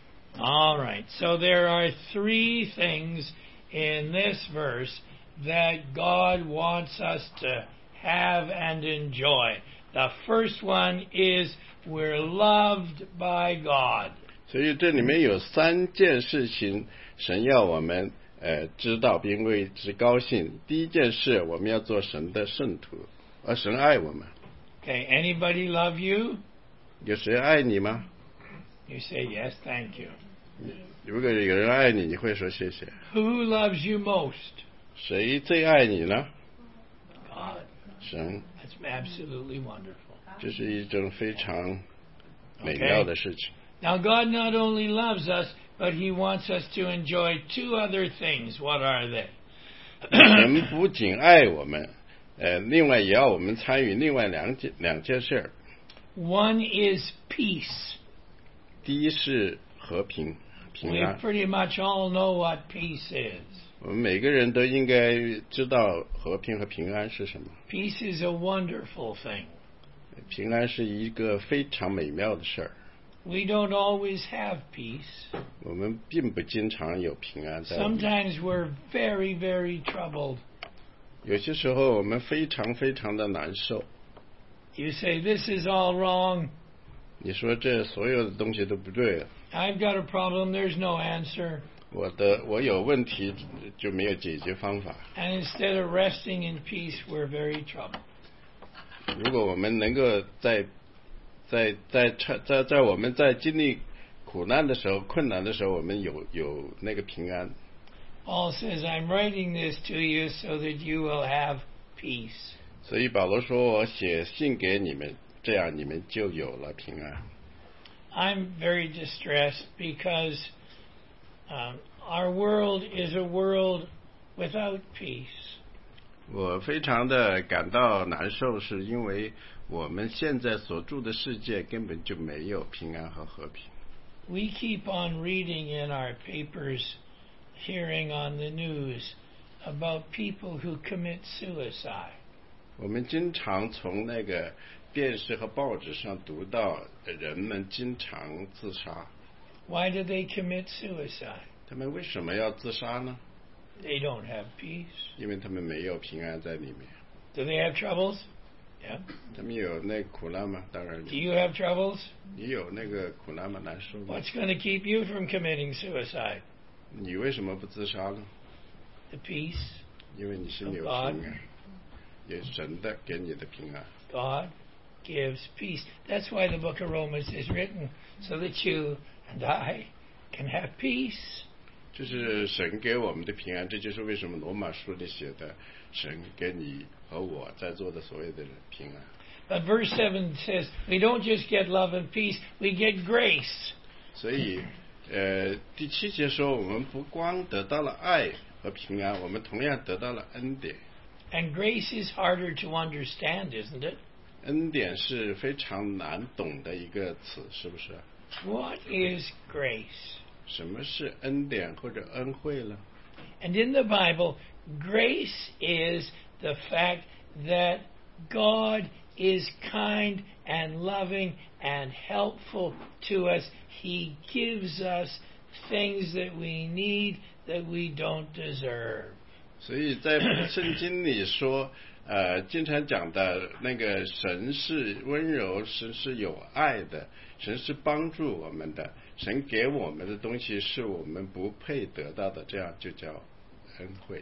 [SPEAKER 2] All right, so there are three things in this verse that God wants us to have and enjoy. The first one is we're loved by God.
[SPEAKER 1] 所以这里面有三件事情，神要我们呃知道并为之高兴。第一件事，我们要做神的圣徒，而神爱我们。
[SPEAKER 2] Okay, anybody love you?
[SPEAKER 1] 有谁爱你吗？
[SPEAKER 2] You say yes, thank you.
[SPEAKER 1] 如果有人爱你，你会说谢谢。
[SPEAKER 2] Who loves you most?
[SPEAKER 1] 谁最爱你呢？
[SPEAKER 2] God.
[SPEAKER 1] 神，
[SPEAKER 2] That's absolutely wonderful.
[SPEAKER 1] 这是一种非常美妙的事情。
[SPEAKER 2] Now, God not only loves us, but He wants us to enjoy two other things. What are they?
[SPEAKER 1] 神不仅爱我们，呃，另外也要我们参与另外两件两件事儿。
[SPEAKER 2] One is peace.
[SPEAKER 1] 第一是和平、平
[SPEAKER 2] We
[SPEAKER 1] 安。
[SPEAKER 2] pretty much all know what peace is.
[SPEAKER 1] 我们每个人都应该知道和平和平安是什么。
[SPEAKER 2] Peace is a wonderful thing.
[SPEAKER 1] 平安是一个非常美妙的事儿。
[SPEAKER 2] We don't always have peace.
[SPEAKER 1] 我们并不经常有平安在我们。
[SPEAKER 2] Sometimes we're very, very troubled.
[SPEAKER 1] 有些时候我们非常非常的难受。
[SPEAKER 2] You say, this is all wrong.
[SPEAKER 1] 你说这所有的东西都不对了，
[SPEAKER 2] I've got a problem. There's no answer.
[SPEAKER 1] 我的我有问题就没有解决方法。
[SPEAKER 2] And instead of resting in peace, we're very troubled.
[SPEAKER 1] 如果我们能够在在在在在我们在经历苦难的时候、困难的时候，我们有有那个平安。
[SPEAKER 2] Paul says, I'm writing this to you so that you will have peace.
[SPEAKER 1] 所以保罗说：“我写信给你们，这样你们就有了平安。”
[SPEAKER 2] I'm very distressed because um, our world is a world without peace.
[SPEAKER 1] 我非常的感到难受，是因为我们现在所住的世界根本就没有平安和和平。
[SPEAKER 2] We keep on reading in our papers, hearing on the news about people who commit suicide.
[SPEAKER 1] 我们经常从那个电视和报纸上读到人们经常自杀。
[SPEAKER 2] Why do they commit suicide?
[SPEAKER 1] 他们为什么要自杀呢？
[SPEAKER 2] They don't have peace.
[SPEAKER 1] 因为他们没有平安在里面。
[SPEAKER 2] Do they have troubles? Yeah.
[SPEAKER 1] 他们有那苦难吗？当然
[SPEAKER 2] Do
[SPEAKER 1] 有。
[SPEAKER 2] you have troubles?
[SPEAKER 1] 你有那个苦难吗？难受吗？
[SPEAKER 2] What's going to keep you from committing suicide?
[SPEAKER 1] 你为什么不自杀呢？
[SPEAKER 2] The peace
[SPEAKER 1] 因为你心里有
[SPEAKER 2] of
[SPEAKER 1] 平
[SPEAKER 2] God.
[SPEAKER 1] 安，有神的给你的平安。
[SPEAKER 2] God gives peace. That's why the book of Romans is written, so that you and I can have peace.
[SPEAKER 1] 这是神给我们的平安，这就是为什么罗马书里写的，神给你和我在座的所有的人平安。
[SPEAKER 2] But verse seven says, we don't just get love and peace, we get grace.
[SPEAKER 1] 所以，呃，第七节说，我们不光得到了爱和平安，我们同样得到了恩典。
[SPEAKER 2] And grace is harder to understand, isn't it?
[SPEAKER 1] 恩典是非常难懂的一个词，是不是？
[SPEAKER 2] What is grace?
[SPEAKER 1] 什么是恩典或者恩惠呢？
[SPEAKER 2] And in the Bible, grace is the fact that God is kind and loving and helpful to us. He gives us things that we need that we don't deserve.
[SPEAKER 1] 所以在圣经里说，呃，经常讲的那个神是温柔，神是有爱的，神是帮助我们的，神给我们的东西是我们不配得到的，这样就叫恩惠。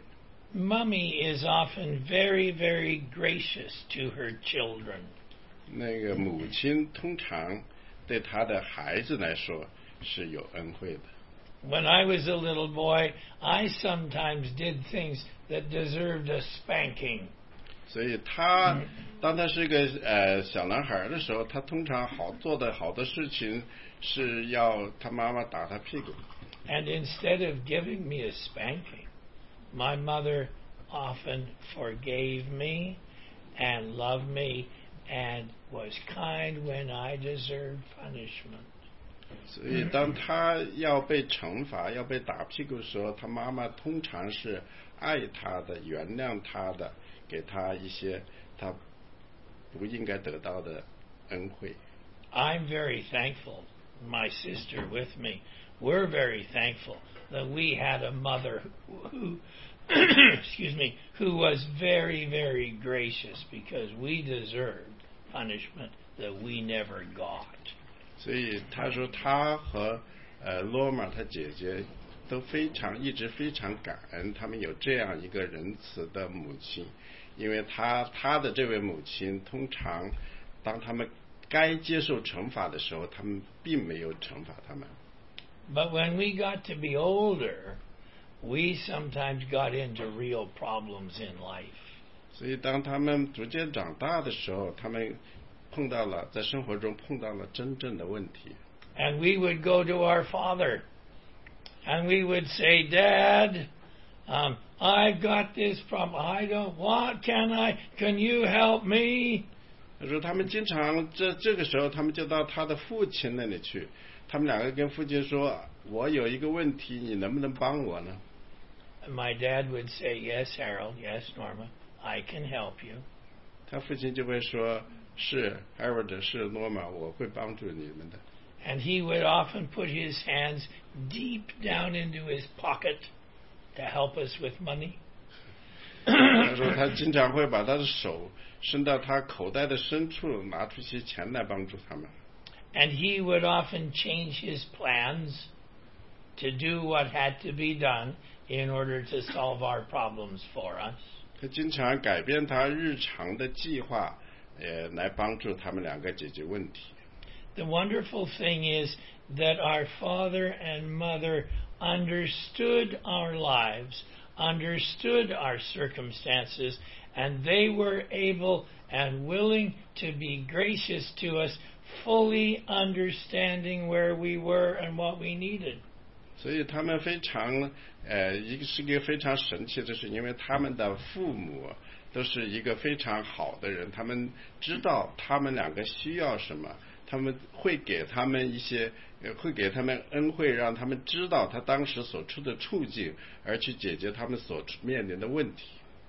[SPEAKER 2] Mummy is often very, very gracious to her children.
[SPEAKER 1] 那个母亲通常对她的孩子来说是有恩惠的。
[SPEAKER 2] When I was a little boy, I sometimes did things that deserved a spanking.
[SPEAKER 1] 所以他当他是个呃小男孩的时候，他通常好做的好的事情是要他妈妈打他屁股。
[SPEAKER 2] And instead of giving me a spanking, my mother often forgave me and loved me and was kind when I deserved punishment.
[SPEAKER 1] 所以当他要被惩罚要被打屁股的时候，他妈妈通常是爱他的原谅他的，给他一些他不应该得到的恩惠。
[SPEAKER 2] I'm very thankful, my sister with me, we're very thankful that we had a mother who, excuse me, who was very, very gracious because we deserved punishment that we never got.
[SPEAKER 1] 所以他说他和呃罗玛他姐姐都非常一直非常感恩他们有这样一个仁慈的母亲，因为他他的这位母亲通常当他们该接受惩罚的时候，他们并没有惩罚他们。
[SPEAKER 2] But when we got to be older, we sometimes got into real problems in life.
[SPEAKER 1] 所以当他们逐渐长大的时候，他们碰到了在生活中碰到了真正的问题。
[SPEAKER 2] And we would go to our father and we would say, Dad, um, I've got this problem. I don't, what can I, can you help me?
[SPEAKER 1] 他说他们经常这这个时候他们就到他的父亲那里去，他们两个跟父亲说，我有一个问题，你能不能帮我呢？
[SPEAKER 2] And my dad would say, yes, Harold, yes, Norma, I can help you.
[SPEAKER 1] 他父亲就会说，是 Harold 是 Norma， 我会帮助你们的。
[SPEAKER 2] And he would often put his hands deep down into his pocket to help us with money.
[SPEAKER 1] 他说他经常会把他的手伸到他口袋的深处，拿出些钱来帮助他们。
[SPEAKER 2] And he would often change his plans to do what had to be done in order to solve our problems for us.
[SPEAKER 1] 他经常改变他日常的计划，呃，来帮助他们两个解决问题。
[SPEAKER 2] The wonderful thing is that our father and mother understood our lives, understood our circumstances, and they were able and willing to be gracious to us, fully understanding where we were and what we needed.
[SPEAKER 1] 所以他们非常，呃，一个是一个非常神奇的是，因为他们的父母都是一个非常好的人，他们知道他们两个需要什么，他们会给他们一些，呃，会给他们恩惠，让他们知道他当时所处的处境，而去解决他们所面临的问题。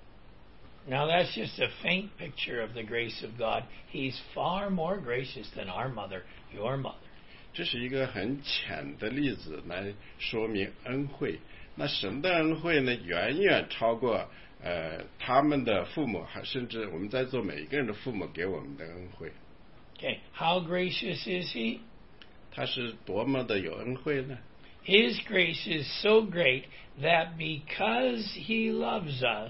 [SPEAKER 2] Now that's just a faint picture of the grace of God. He's far more gracious than our mother, your mother.
[SPEAKER 1] 这是一个很浅的例子来说明恩惠。那神的恩惠呢，远远超过呃他们的父母，还甚至我们在座每一个人的父母给我们的恩惠。
[SPEAKER 2] Okay, how gracious is He?
[SPEAKER 1] 他是多么的有恩惠呢？
[SPEAKER 2] His grace is so great that because He loves us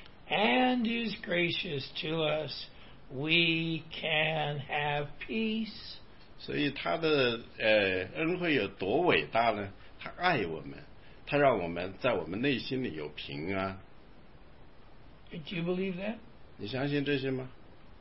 [SPEAKER 2] and is gracious to us, we can have peace.
[SPEAKER 1] 所以他的呃恩惠有多伟大呢？他爱我们，他让我们在我们内心里有平安。
[SPEAKER 2] Do you believe that?
[SPEAKER 1] 你相信这些吗？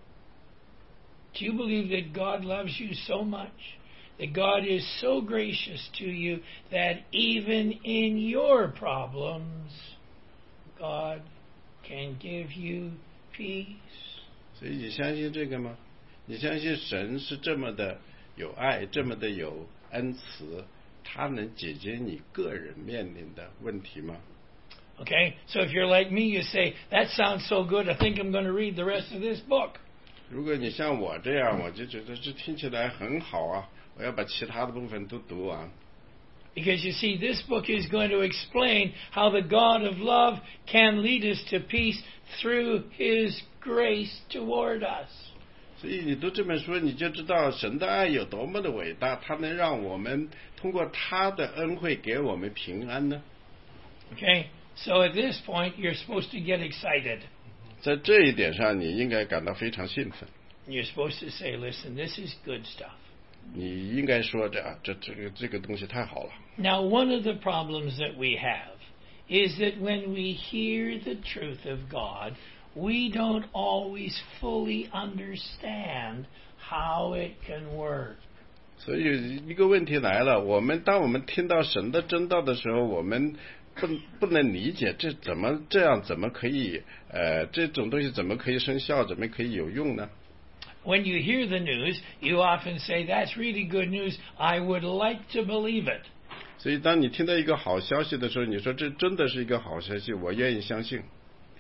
[SPEAKER 2] Do you believe that God loves you so much, that God is so gracious to you, that even in your problems, God can give you peace?
[SPEAKER 1] 所以你相信这个吗？你相信神是这么的有爱，这么的有恩慈，他能解决你个人面临的问题吗？
[SPEAKER 2] Okay, so if you're like me, you say, that sounds so good, I think I'm going to read the rest of this book.
[SPEAKER 1] 如果你像我这样，我就觉得这听起来很好啊，我要把其他的部分都读完。
[SPEAKER 2] Because you see, this book is going to explain how the God of love can lead us to peace through His grace toward us.
[SPEAKER 1] 所以你读这本书，你就知道神的爱有多么的伟大，他能让我们通过他的恩惠给我们平安呢。
[SPEAKER 2] Okay, so at this point, you're supposed to get excited.
[SPEAKER 1] 在这一点上，你应该感到非常兴奋。
[SPEAKER 2] You're supposed to say, listen, this is good stuff.
[SPEAKER 1] 你应该说这这这个这个东西太好了。
[SPEAKER 2] Now, one of the problems that we have is that when we hear the truth of God, we don't always fully understand how it can work.
[SPEAKER 1] 所以一个问题来了，我们当我们听到神的真道的时候，我们不不能理解，这怎么这样怎么可以呃这种东西怎么可以生效，怎么可以有用呢？
[SPEAKER 2] When you hear the news, you often say, "That's really good news. I would like to believe it."
[SPEAKER 1] 所以当你听到一个好消息的时候，你说这真的是一个好消息，我愿意相信。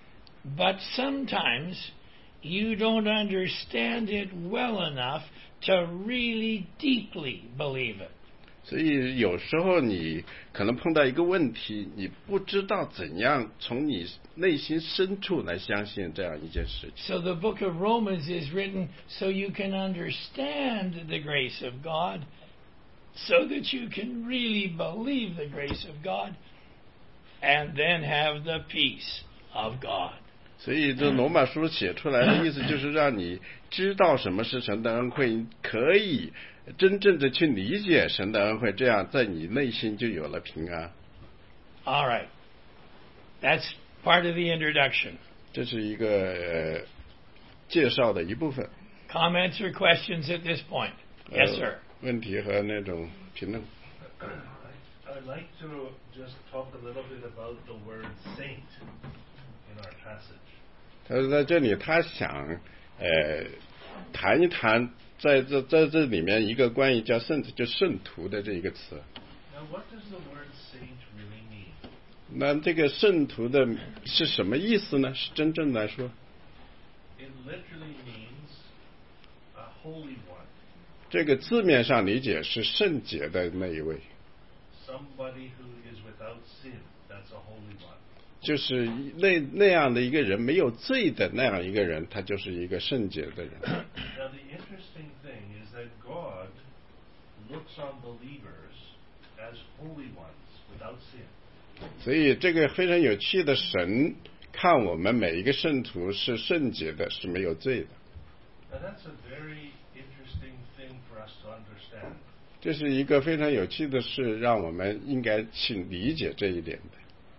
[SPEAKER 2] But sometimes you don't understand it well enough to really deeply believe it.
[SPEAKER 1] 所以有时候你可能碰到一个问题，你不知道怎样从你内心深处来相信这样一件事情。
[SPEAKER 2] So the book of Romans is written so you can understand the grace of God, so that you can really believe the grace of God, and then have the peace of God.
[SPEAKER 1] 所以这罗马书写出来的意思就是让你知道什么是神的恩惠，可以真正的去理解神的恩惠，这样在你内心就有了平安。
[SPEAKER 2] All right. That's part of the introduction.
[SPEAKER 1] 这是一个、呃、介绍的一部分。
[SPEAKER 2] Comments or questions at this point? Yes,
[SPEAKER 1] 呃
[SPEAKER 2] sir.
[SPEAKER 1] 问题和那种评论。
[SPEAKER 4] I'd like to just talk a little bit about the word saint in our passage.
[SPEAKER 1] 他说在这里他想呃谈一谈在这在这里面一个关于叫圣就圣徒的这一个词。
[SPEAKER 4] Now, what does the word saint really mean?
[SPEAKER 1] 那这个圣徒的是什么意思呢？是真正来说，
[SPEAKER 4] It literally means a holy one,
[SPEAKER 1] 这个字面上理解是圣洁的那一位，
[SPEAKER 4] somebody who is without sin. That's a holy one.
[SPEAKER 1] 就是那那样的一个人，没有罪的那样一个人，他就是一个圣洁的人。
[SPEAKER 4] Now, the interesting thing is that God looks on believers as holy ones without sin.
[SPEAKER 1] 所以这个非常有趣的，神看我们每一个圣徒是圣洁的，是没有罪的。
[SPEAKER 4] Now, that's a very interesting thing for us to understand.
[SPEAKER 1] 这是一个非常有趣的事，让我们应该去理解这一点的。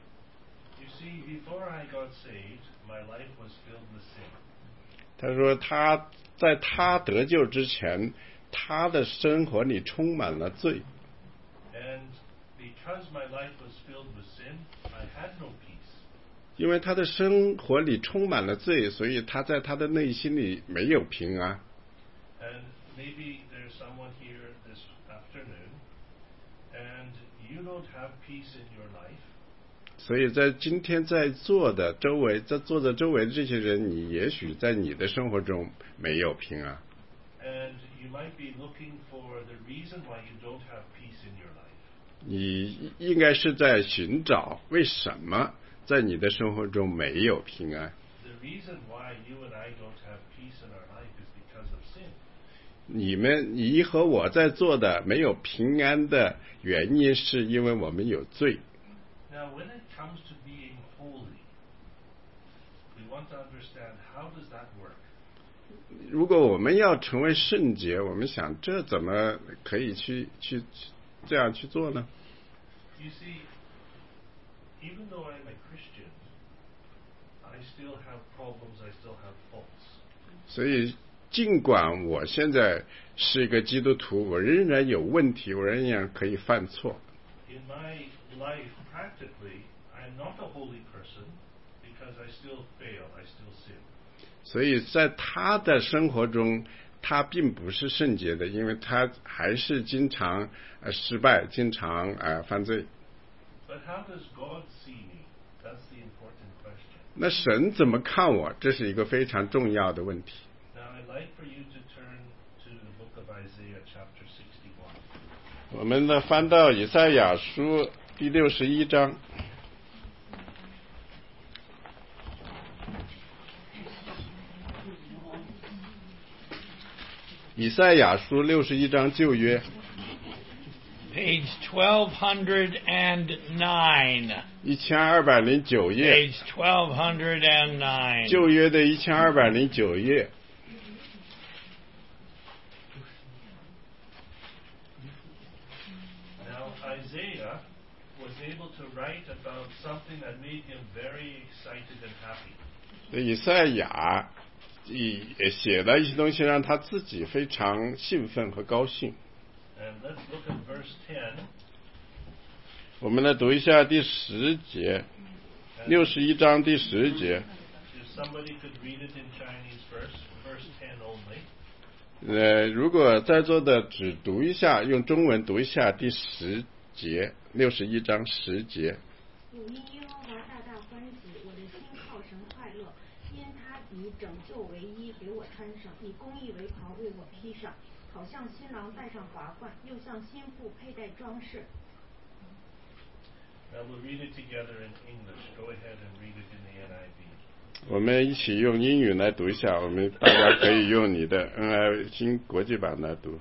[SPEAKER 4] You see, before I got saved, my life was filled with sin.
[SPEAKER 1] 他说他在他得救之前，他的生活里充满了罪。
[SPEAKER 4] And because my life was filled with sin, I had no peace.
[SPEAKER 1] 因为他的生活里充满了罪，所以他在他的内心里没有平安。
[SPEAKER 4] And maybe there's someone here this afternoon, and you don't have peace in your life.
[SPEAKER 1] 所以在今天在座的周围，在坐在周围的这些人，你也许在你的生活中没有平安。
[SPEAKER 4] And you might be looking for the reason why you don't have peace in your life.
[SPEAKER 1] 你应该是在寻找为什么在你的生活中没有平安。
[SPEAKER 4] The reason why you and I don't have peace in our life is because of sin.
[SPEAKER 1] 你们你和我在座的没有平安的原因，是因为我们有罪。
[SPEAKER 4] Now, when it comes to being holy, we want to understand how does that work?
[SPEAKER 1] 如果我们要成为圣洁，我们想这怎么可以去去这样去做呢？
[SPEAKER 4] You see, even though I'm a Christian, I still have problems, I still have faults.
[SPEAKER 1] 所以尽管我现在是一个基督徒，我仍然有问题，我仍然可以犯错。
[SPEAKER 4] In my life, practically, I'm not a holy person because I still fail, I still sin.
[SPEAKER 1] 所以在他的生活中，他并不是圣洁的，因为他还是经常呃失败，经常呃犯罪。
[SPEAKER 4] But how does God see me? That's the important question.
[SPEAKER 1] 那神怎么看我？这是一个非常重要的问题。
[SPEAKER 4] Now, I'd like for you to turn to the book of Isaiah, chapter sixty-one.
[SPEAKER 1] 我们呢翻到以赛亚书第六十一章。以赛亚书六十一章旧约
[SPEAKER 2] Page twelve hundred nine.
[SPEAKER 1] 一千二百零九页，
[SPEAKER 2] Page twelve hundred nine.
[SPEAKER 1] 旧约的一千二百零九页。
[SPEAKER 4] Now, Isaiah was able to write about something that made him very excited and happy.
[SPEAKER 1] 以赛亚也写了一些东西，让他自己非常兴奋和高兴。
[SPEAKER 4] And let's look at verse ten.
[SPEAKER 1] 我们来读一下第十节，六十一章第十节。
[SPEAKER 4] If somebody could read it in Chinese first, verse ten only.
[SPEAKER 1] 呃，如果在座的只读一下，用中文读一下第十节，六十一章十节。
[SPEAKER 6] 我因耶和华大大欢喜，我的心靠神快乐，因他以拯救为衣给我穿上，以公义为袍为我披上，好像新郎戴上华冠，又像新妇佩戴装饰。
[SPEAKER 4] Now we'll read it together in English. Go ahead and read it in the N I V.
[SPEAKER 1] 我们一起用英语来读一下，我们大家可以用你的 N I 新国际版来读。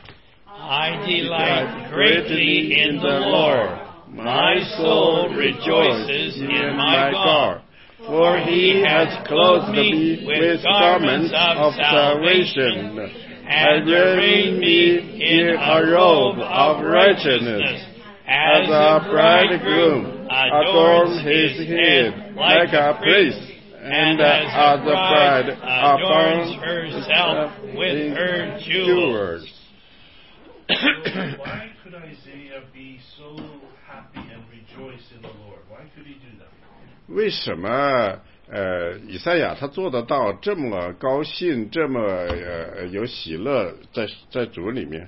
[SPEAKER 2] I delight greatly in the Lord. My soul rejoices in my God.
[SPEAKER 1] For he has clothed me with garments of salvation, and arrayed me in a robe of righteousness, as a bridegroom adorns his head like a priest, and as the bride adorns herself with her jewels.
[SPEAKER 4] So why could Isaiah be so happy and rejoice in the Lord? Why could he do that?
[SPEAKER 1] 为什么呃以赛亚他做得到这么高兴，这么呃有喜乐在在主里面？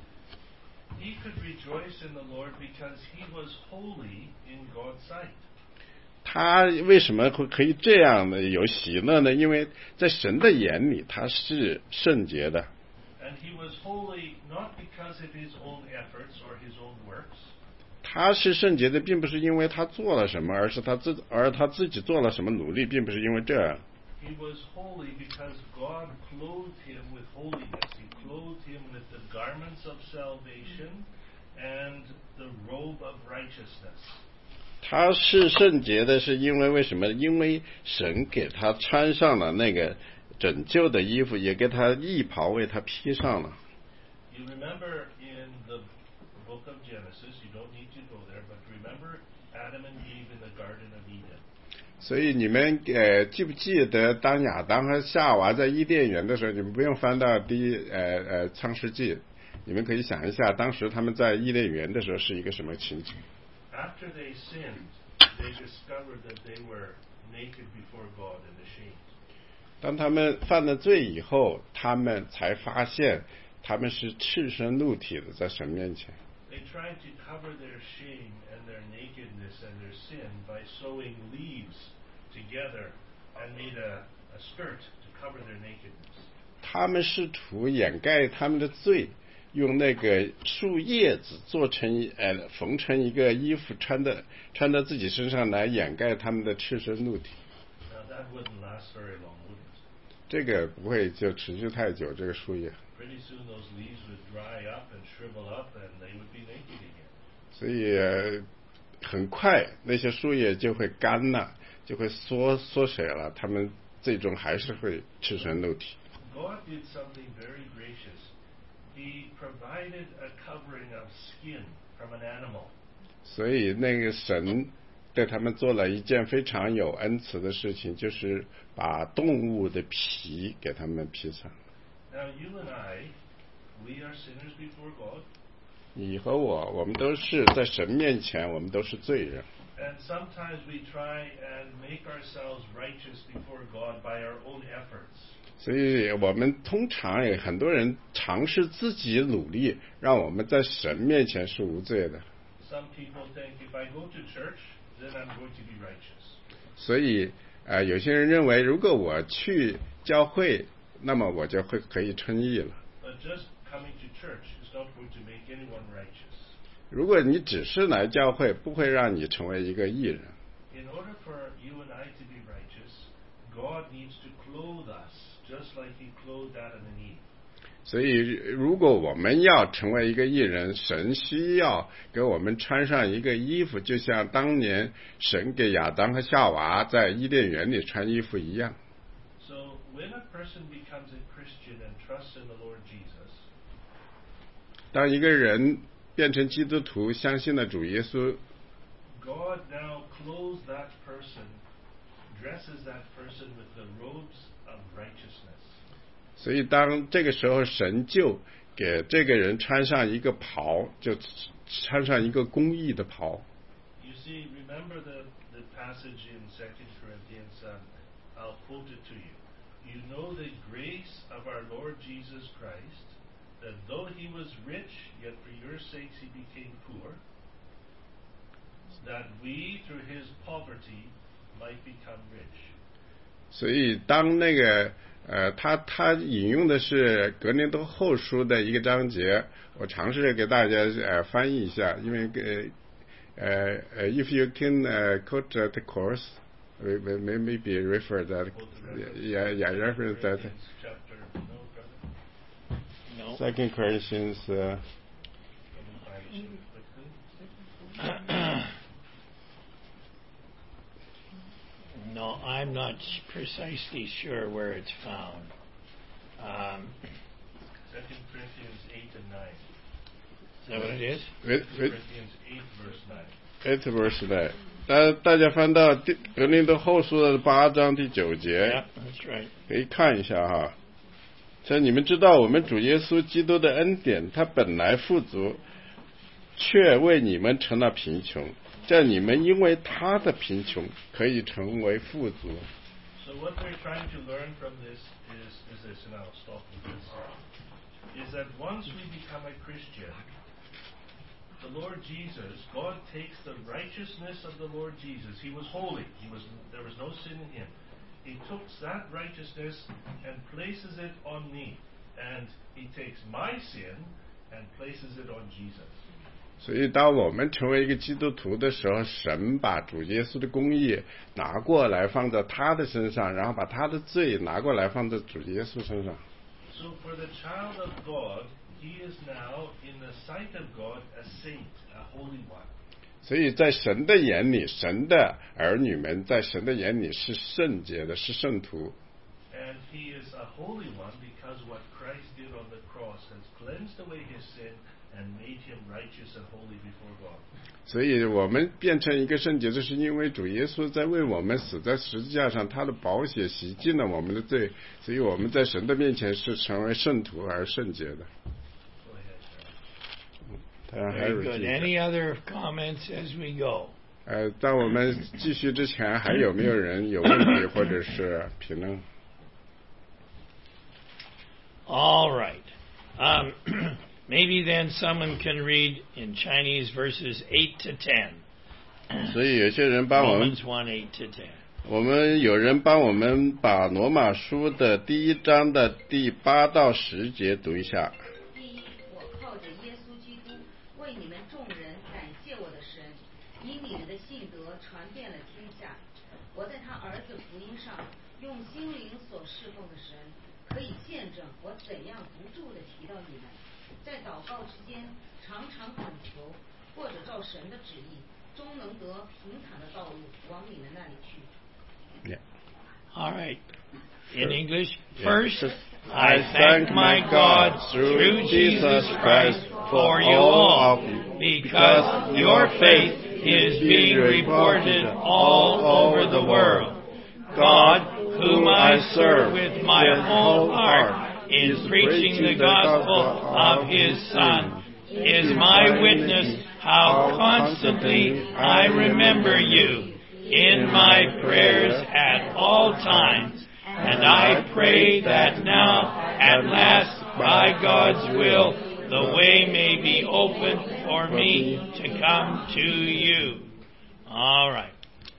[SPEAKER 4] He could rejoice in the Lord because he was holy in God's sight.
[SPEAKER 1] 他为什么会可以这样的有喜乐呢？因为在神的眼里他是圣洁的。
[SPEAKER 4] And he was holy not because of his own efforts or his own works.
[SPEAKER 1] 他是圣洁的，并不是因为他做了什么，而是他自而他自己做了什么努力，并不是因为这样。
[SPEAKER 4] He was holy because God clothed him with holiness. He clothed him with the garments of salvation and the robe of righteousness.
[SPEAKER 1] 他是圣洁的，是因为为什么？因为神给他穿上了那个拯救的衣服，也给他义袍为他披上了。
[SPEAKER 4] You remember in the book of Genesis, you don't need to go there, but remember Adam and Eve in the Garden of Eden.
[SPEAKER 1] 所以你们呃记不记得当亚当和夏娃在伊甸园的时候？你们不用翻到第一呃呃创世纪，你们可以想一下，当时他们在伊甸园的时候是一个什么情景？
[SPEAKER 4] After they sinned, they discovered that they were naked before God and ashamed.
[SPEAKER 1] 当他们犯了罪以后，他们才发现他们是赤身露体的在神面前。
[SPEAKER 4] They tried to cover their shame and their nakedness and their sin by sewing leaves together and made a, a skirt to cover their nakedness.
[SPEAKER 1] 他们试图掩盖他们的罪，用那个树叶子做成呃缝成一个衣服，穿的穿到自己身上来掩盖他们的赤身露体。
[SPEAKER 4] Now that wouldn't last very long, would it?
[SPEAKER 1] 这个不会就持续太久，这个树叶。
[SPEAKER 4] Pretty soon those leaves would dry up and shrivel up and they would be naked again.
[SPEAKER 1] 所以、呃、很快那些树叶就会干了，就会缩缩水了，他们最终还是会赤身露体。
[SPEAKER 4] God did something very gracious. He provided a covering of skin from an animal.
[SPEAKER 1] 所以那个神对他们做了一件非常有恩慈的事情，就是把动物的皮给他们披上。
[SPEAKER 4] Now you and I, we are sinners before God.
[SPEAKER 1] 你和我，我们都是在神面前，我们都是罪人。
[SPEAKER 4] And sometimes we try and make ourselves righteous before God by our own efforts.
[SPEAKER 1] 所以我们通常也很多人尝试自己努力，让我们在神面前是无罪的。
[SPEAKER 4] Some people think if I go to church, then I'm going to be righteous.
[SPEAKER 1] 所以呃，有些人认为，如果我去教会，那么我就会可以称义了。
[SPEAKER 4] But just coming to church is not going to make anyone righteous.
[SPEAKER 1] 如果你只是来教会，不会让你成为一个义人。
[SPEAKER 4] In order for you and I to be righteous, God needs to clothe us just like He clothed Adam and Eve.
[SPEAKER 1] 所以，如果我们要成为一个义人，神需要给我们穿上一个衣服，就像当年神给亚当和夏娃在伊甸园里穿衣服一样。
[SPEAKER 4] So when a person becomes a Christian and trusts in the Lord Jesus,
[SPEAKER 1] 当一个人变成基督徒，相信了主耶稣，
[SPEAKER 4] God now clothes that person, dresses that person with the robes of righteousness.
[SPEAKER 1] 所以当这个时候，神就给这个人穿上一个袍，就穿上一个公义的袍。
[SPEAKER 4] see, remember the, the passage in Second Corinthians, um, I'll quote it to you. You know the grace of our Lord Jesus Christ, that though he was rich, yet for your sakes he became poor, that we through his poverty might become rich.
[SPEAKER 1] 所以当那个呃，他他引用的是格林多后书的一个章节，我尝试着给大家呃翻译一下，因为呃呃 if you can uh, quote that course, maybe refer that, yeah, yeah, refer that.
[SPEAKER 4] Chapter, no, brother?
[SPEAKER 2] No.
[SPEAKER 1] Second Corinthians. Uh,
[SPEAKER 2] No, I'm not precisely sure where it's found. Um,
[SPEAKER 4] Second Corinthians eight and nine.
[SPEAKER 2] Is that what it is?
[SPEAKER 1] with, with,
[SPEAKER 4] Corinthians eight verse nine.
[SPEAKER 1] eight verse nine. 大大家翻到第格林多后书的八章第九节，
[SPEAKER 2] Yeah, that's right.
[SPEAKER 1] 可以看一下哈。所以你们知道，我们主耶稣基督的恩典，他本来富足，却为你们成了贫穷，叫你们因为他的贫穷可以成为富足。
[SPEAKER 4] So what we're trying to learn from this is, is this, and I'll stop with this, is that once we become a Christian, the Lord Jesus, God takes the righteousness of the Lord Jesus. He was holy. He was, there was no sin in him. He took that righteousness and places it on me. And he takes my sin and places it on Jesus.
[SPEAKER 1] 所以当我们成为一个基督徒的时候，神把主耶稣的公义拿过来放在他的身上，然后把他的罪拿过来放在主耶稣身上。
[SPEAKER 4] So for the child of God, he is now, in the sight of God, a saint, a holy one.
[SPEAKER 1] 所以在神的眼里，神的儿女们在神的眼里是圣洁的，是圣徒。
[SPEAKER 4] And he is a holy one because what Christ did on the cross has cleansed away his sin and made him righteous and holy before God.
[SPEAKER 1] 所以我们变成一个圣洁，这是因为主耶稣在为我们死在十字架上，他的宝血洗净了我们的罪，所以我们在神的面前是成为圣徒而圣洁的。
[SPEAKER 4] Go ahead, Sharon.
[SPEAKER 1] 当然还有
[SPEAKER 2] Very good.
[SPEAKER 1] 这个
[SPEAKER 2] Any other comments as we go?
[SPEAKER 1] 呃，在我们继续之前，还有没有人有问题或者是评论？
[SPEAKER 2] All right. Um, maybe then someone can read in Chinese verses eight to ten.
[SPEAKER 1] 所以有些人帮我们
[SPEAKER 2] Romans one, eight to ten.
[SPEAKER 1] 我们有人帮我们把罗马书的第一章的第八到十节读一下。
[SPEAKER 7] 第一，我靠着耶稣基督为你们众人感谢我的神，因你们的信德传遍了天下。我在他儿子福音上用心灵所侍奉的神，可以见证我怎样不住地提到你们，在祷告之间常常恳求，或者照神的旨意，终能得平坦的道路往你们那里去。
[SPEAKER 1] Yeah.
[SPEAKER 2] All right. In English,
[SPEAKER 1] Yeah.
[SPEAKER 2] first, I thank my God through Jesus Christ for you all, because your faith is being reported all over the world. God, whom I serve with my whole heart in preaching the gospel of his Son, is my witness how constantly I remember you in my prayers at all times, and I pray that now, at last, by God's will, the way may be open for me to come to you. All right.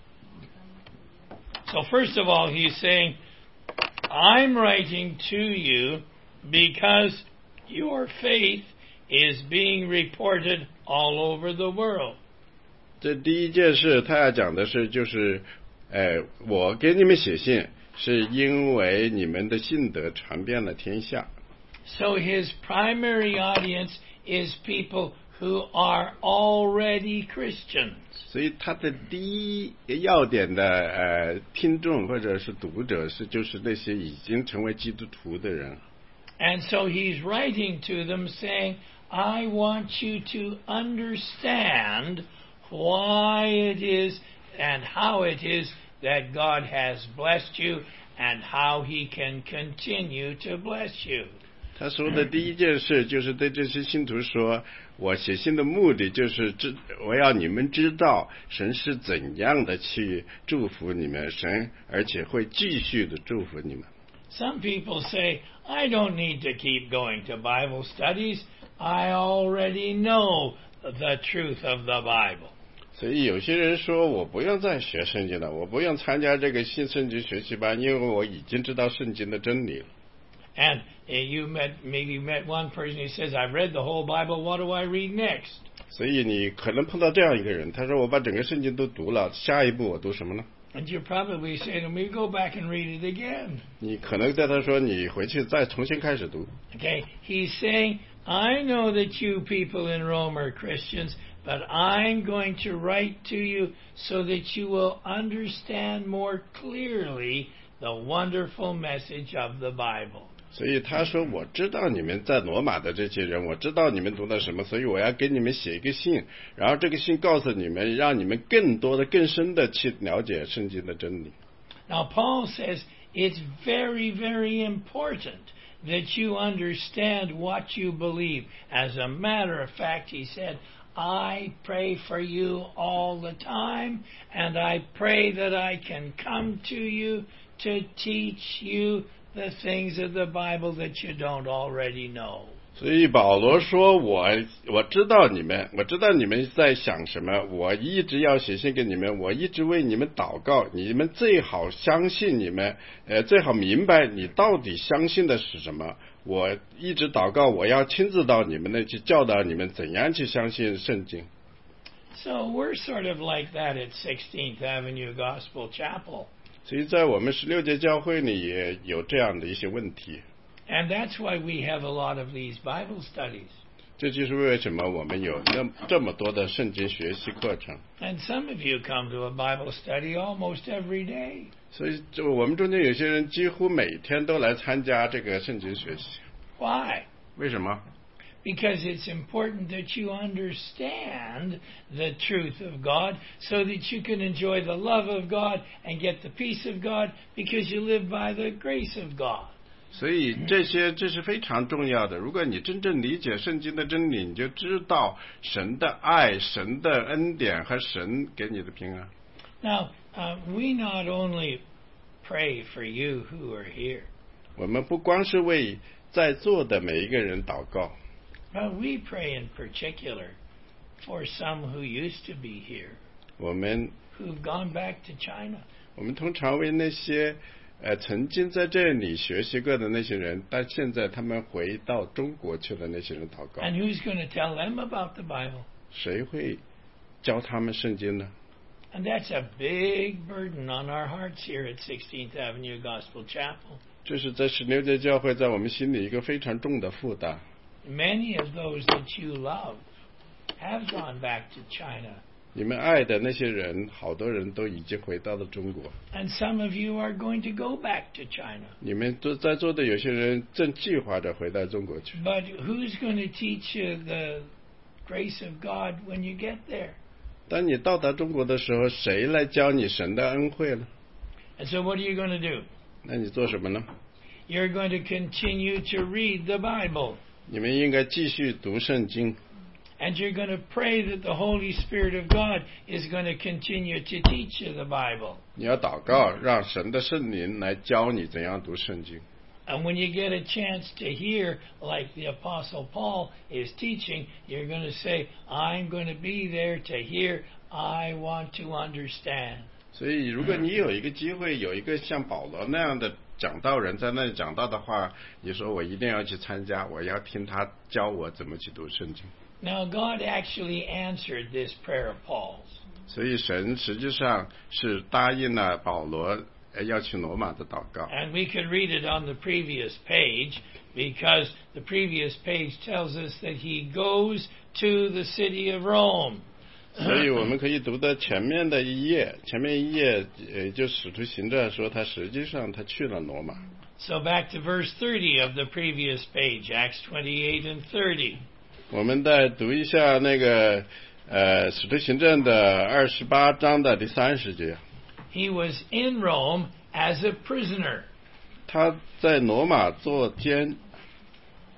[SPEAKER 2] So first of all, he's saying, I'm writing to you because your faith is being reported all over the world.
[SPEAKER 1] 这第一件事他要讲的是，就是，呃，我给你们写信，是因为你们的信德传遍了天下。
[SPEAKER 2] So his primary audience is people who are already Christians.
[SPEAKER 1] 所以他的第一要点的呃听众或者是读者是就是那些已经成为基督徒的人。
[SPEAKER 2] And so he's writing to them saying, I want you to understand why it is and how it is that God has blessed you and how he can continue to bless you.
[SPEAKER 1] 他说的第一件事就是对这些信徒说，我写信的目的就是知我要你们知道神是怎样的去祝福你们，神而且会继续的祝福你们。
[SPEAKER 2] Some people say, I don't need to keep going to Bible studies. I already know the truth of the Bible.
[SPEAKER 1] 所以有些人说，我不用再学圣经了，我不用参加这个新圣经学习班，因为我已经知道圣经的真理了。
[SPEAKER 2] And uh, you met, maybe met one person who says, I've read the whole Bible, what do I read next?
[SPEAKER 1] 所以你可能碰到这样一个人，他说我把整个圣经都读了，下一步我读什么呢？
[SPEAKER 2] And you probably say to me, go back and read it again.
[SPEAKER 1] 你可能对他说，你回去再重新开始读。
[SPEAKER 2] Okay, he's saying, I know that you people in Rome are Christians, but I'm going to write to you so that you will understand more clearly the wonderful message of the Bible.
[SPEAKER 1] 所以他说，我知道你们在罗马的这些人，我知道你们读的什么，所以我要给你们写一个信，然后这个信告诉你们，让你们更多的、更深的去了解圣经的真理。
[SPEAKER 2] Now, Paul says it's very, very important that you understand what you believe. As a matter of fact, he said, I pray for you all the time, and I pray that I can come to you to teach you the things of the Bible that you don't already know.
[SPEAKER 1] 所以保罗说，我我知道你们，我知道你们在想什么，我一直要写信给你们，我一直为你们祷告，你们最好相信你们，呃，最好明白你到底相信的是什么。我一直祷告，我要亲自到你们那去教导你们怎样去相信圣经。
[SPEAKER 2] So we're sort of like that at sixteenth Avenue Gospel Chapel.
[SPEAKER 1] 所以在我们十六节教会里也有这样的一些问题。
[SPEAKER 2] And that's why we have a lot of these Bible studies.
[SPEAKER 1] 这就是为什么我们有那这么多的圣经学习课程。
[SPEAKER 2] And some of you come to a Bible study almost every day.
[SPEAKER 1] 所以就我们中间有些人几乎每天都来参加这个圣经学习。
[SPEAKER 2] Why?
[SPEAKER 1] 为什么？
[SPEAKER 2] Because it's important that you understand the truth of God so that you can enjoy the love of God and get the peace of God because you live by the grace of God.
[SPEAKER 1] 所以这些这是非常重要的。如果你真正理解圣经的真理，你就知道神的爱、神的恩典和神给你的平安。
[SPEAKER 2] Now, uh, we not only pray for you who are here,
[SPEAKER 1] 我们不光是为在座的每一个人祷告，
[SPEAKER 2] but we pray in particular for some who used to be here,
[SPEAKER 1] 我们
[SPEAKER 2] who've gone back to China.
[SPEAKER 1] 我们通常为那些呃曾经在这里学习过的那些人，但现在他们回到中国去的那些人祷告。
[SPEAKER 2] And who's going to tell them about the Bible?
[SPEAKER 1] 谁会教他们圣经呢？
[SPEAKER 2] And that's a big burden on our hearts here at sixteenth Avenue Gospel Chapel.
[SPEAKER 1] 这是在十六节教会在我们心里一个非常重的负担。
[SPEAKER 2] Many of those that you love have gone back to China.
[SPEAKER 1] 你们爱的那些人，好多人都已经回到了中国。
[SPEAKER 2] And some of you are going to go back to China.
[SPEAKER 1] 你们都在座的有些人正计划着回到中国去。
[SPEAKER 2] But who's going to teach you the grace of God when you get there?
[SPEAKER 1] 当你到达中国的时候，谁来教你神的恩惠呢？
[SPEAKER 2] And so what are you going to do?
[SPEAKER 1] 那你做什么呢？
[SPEAKER 2] You're going to continue to read the Bible.
[SPEAKER 1] 你们应该继续读圣经。
[SPEAKER 2] And you're going to pray that the Holy Spirit of God is going to continue to teach you the Bible.
[SPEAKER 1] 你要祷告，让神的圣灵来教你怎样读圣经。
[SPEAKER 2] And when you get a chance to hear, like the Apostle Paul is teaching, you're going to say, I'm going to be there to hear. I want to understand.
[SPEAKER 1] 所以，如果你有一个机会，有一个像保罗那样的讲道人在那里讲道的话，你说我一定要去参加，我要听他教我怎么去读圣经。
[SPEAKER 2] Now, God actually answered this prayer of Paul's.
[SPEAKER 1] 所以，神实际上是答应了保罗要去罗马的祷告。
[SPEAKER 2] And we could read it on the previous page because the previous page tells us that he goes to the city of Rome.
[SPEAKER 1] 所以我们可以读到前面的一页，前面一页，呃，就使徒行传说他实际上他去了罗马。
[SPEAKER 2] So back to verse thirty of the previous page, Acts twenty-eight and thirty.
[SPEAKER 1] 我们再读一下那个呃使徒行传的二十八章的第三十节。
[SPEAKER 2] He was in Rome as a prisoner.
[SPEAKER 1] 他在罗马做监。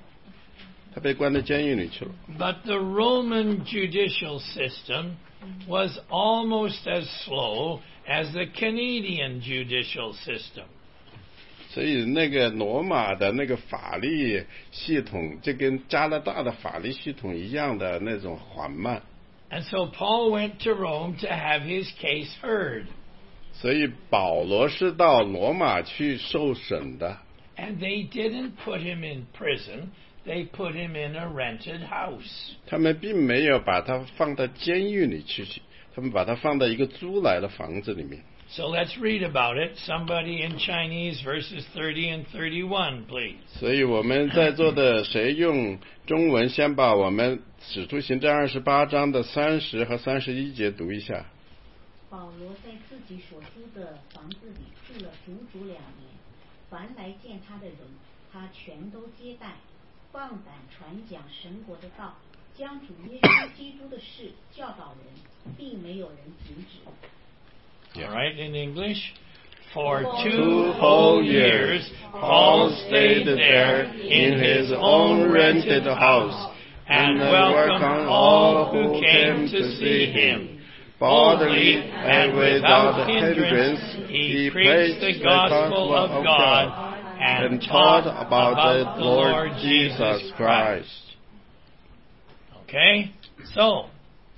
[SPEAKER 1] 他被关到监狱里去了。
[SPEAKER 2] But the Roman judicial system was almost as slow as the Canadian judicial system.
[SPEAKER 1] 所以那个罗马的那个法律系统，就跟加拿大的法律系统一样的那种缓慢。
[SPEAKER 2] And so Paul went to Rome to have his case heard.
[SPEAKER 1] 所以保罗是到罗马去受审的。
[SPEAKER 2] And they didn't put him in prison. They put him in a rented house.
[SPEAKER 1] 他们并没有把他放到监狱里去，他们把他放到一个租来的房子里面。
[SPEAKER 2] So let's read about it. Somebody in Chinese, verses thirty and thirty-one, please.
[SPEAKER 1] 所以我们在座的谁用中文先把我们使徒行传二十八章的三十和三十一节读一下。
[SPEAKER 8] 保罗在自己所租的房子里住了足足两年，凡来见他的人，他全都接待，放胆传讲神国的道，将主耶稣基督的事教导人，并没有人停止。
[SPEAKER 2] All right, in English. For
[SPEAKER 1] Two
[SPEAKER 2] two
[SPEAKER 1] whole
[SPEAKER 2] whole
[SPEAKER 1] years,
[SPEAKER 2] years,
[SPEAKER 1] Paul
[SPEAKER 2] Paul
[SPEAKER 1] stayed
[SPEAKER 2] stayed
[SPEAKER 1] there
[SPEAKER 2] there
[SPEAKER 1] in his own rented house
[SPEAKER 2] and
[SPEAKER 1] and
[SPEAKER 2] welcomed all who came to see him.
[SPEAKER 1] Boldly and without hindrance,
[SPEAKER 2] he preached the gospel of God
[SPEAKER 1] and taught about the Lord Jesus Christ.
[SPEAKER 2] Okay? So,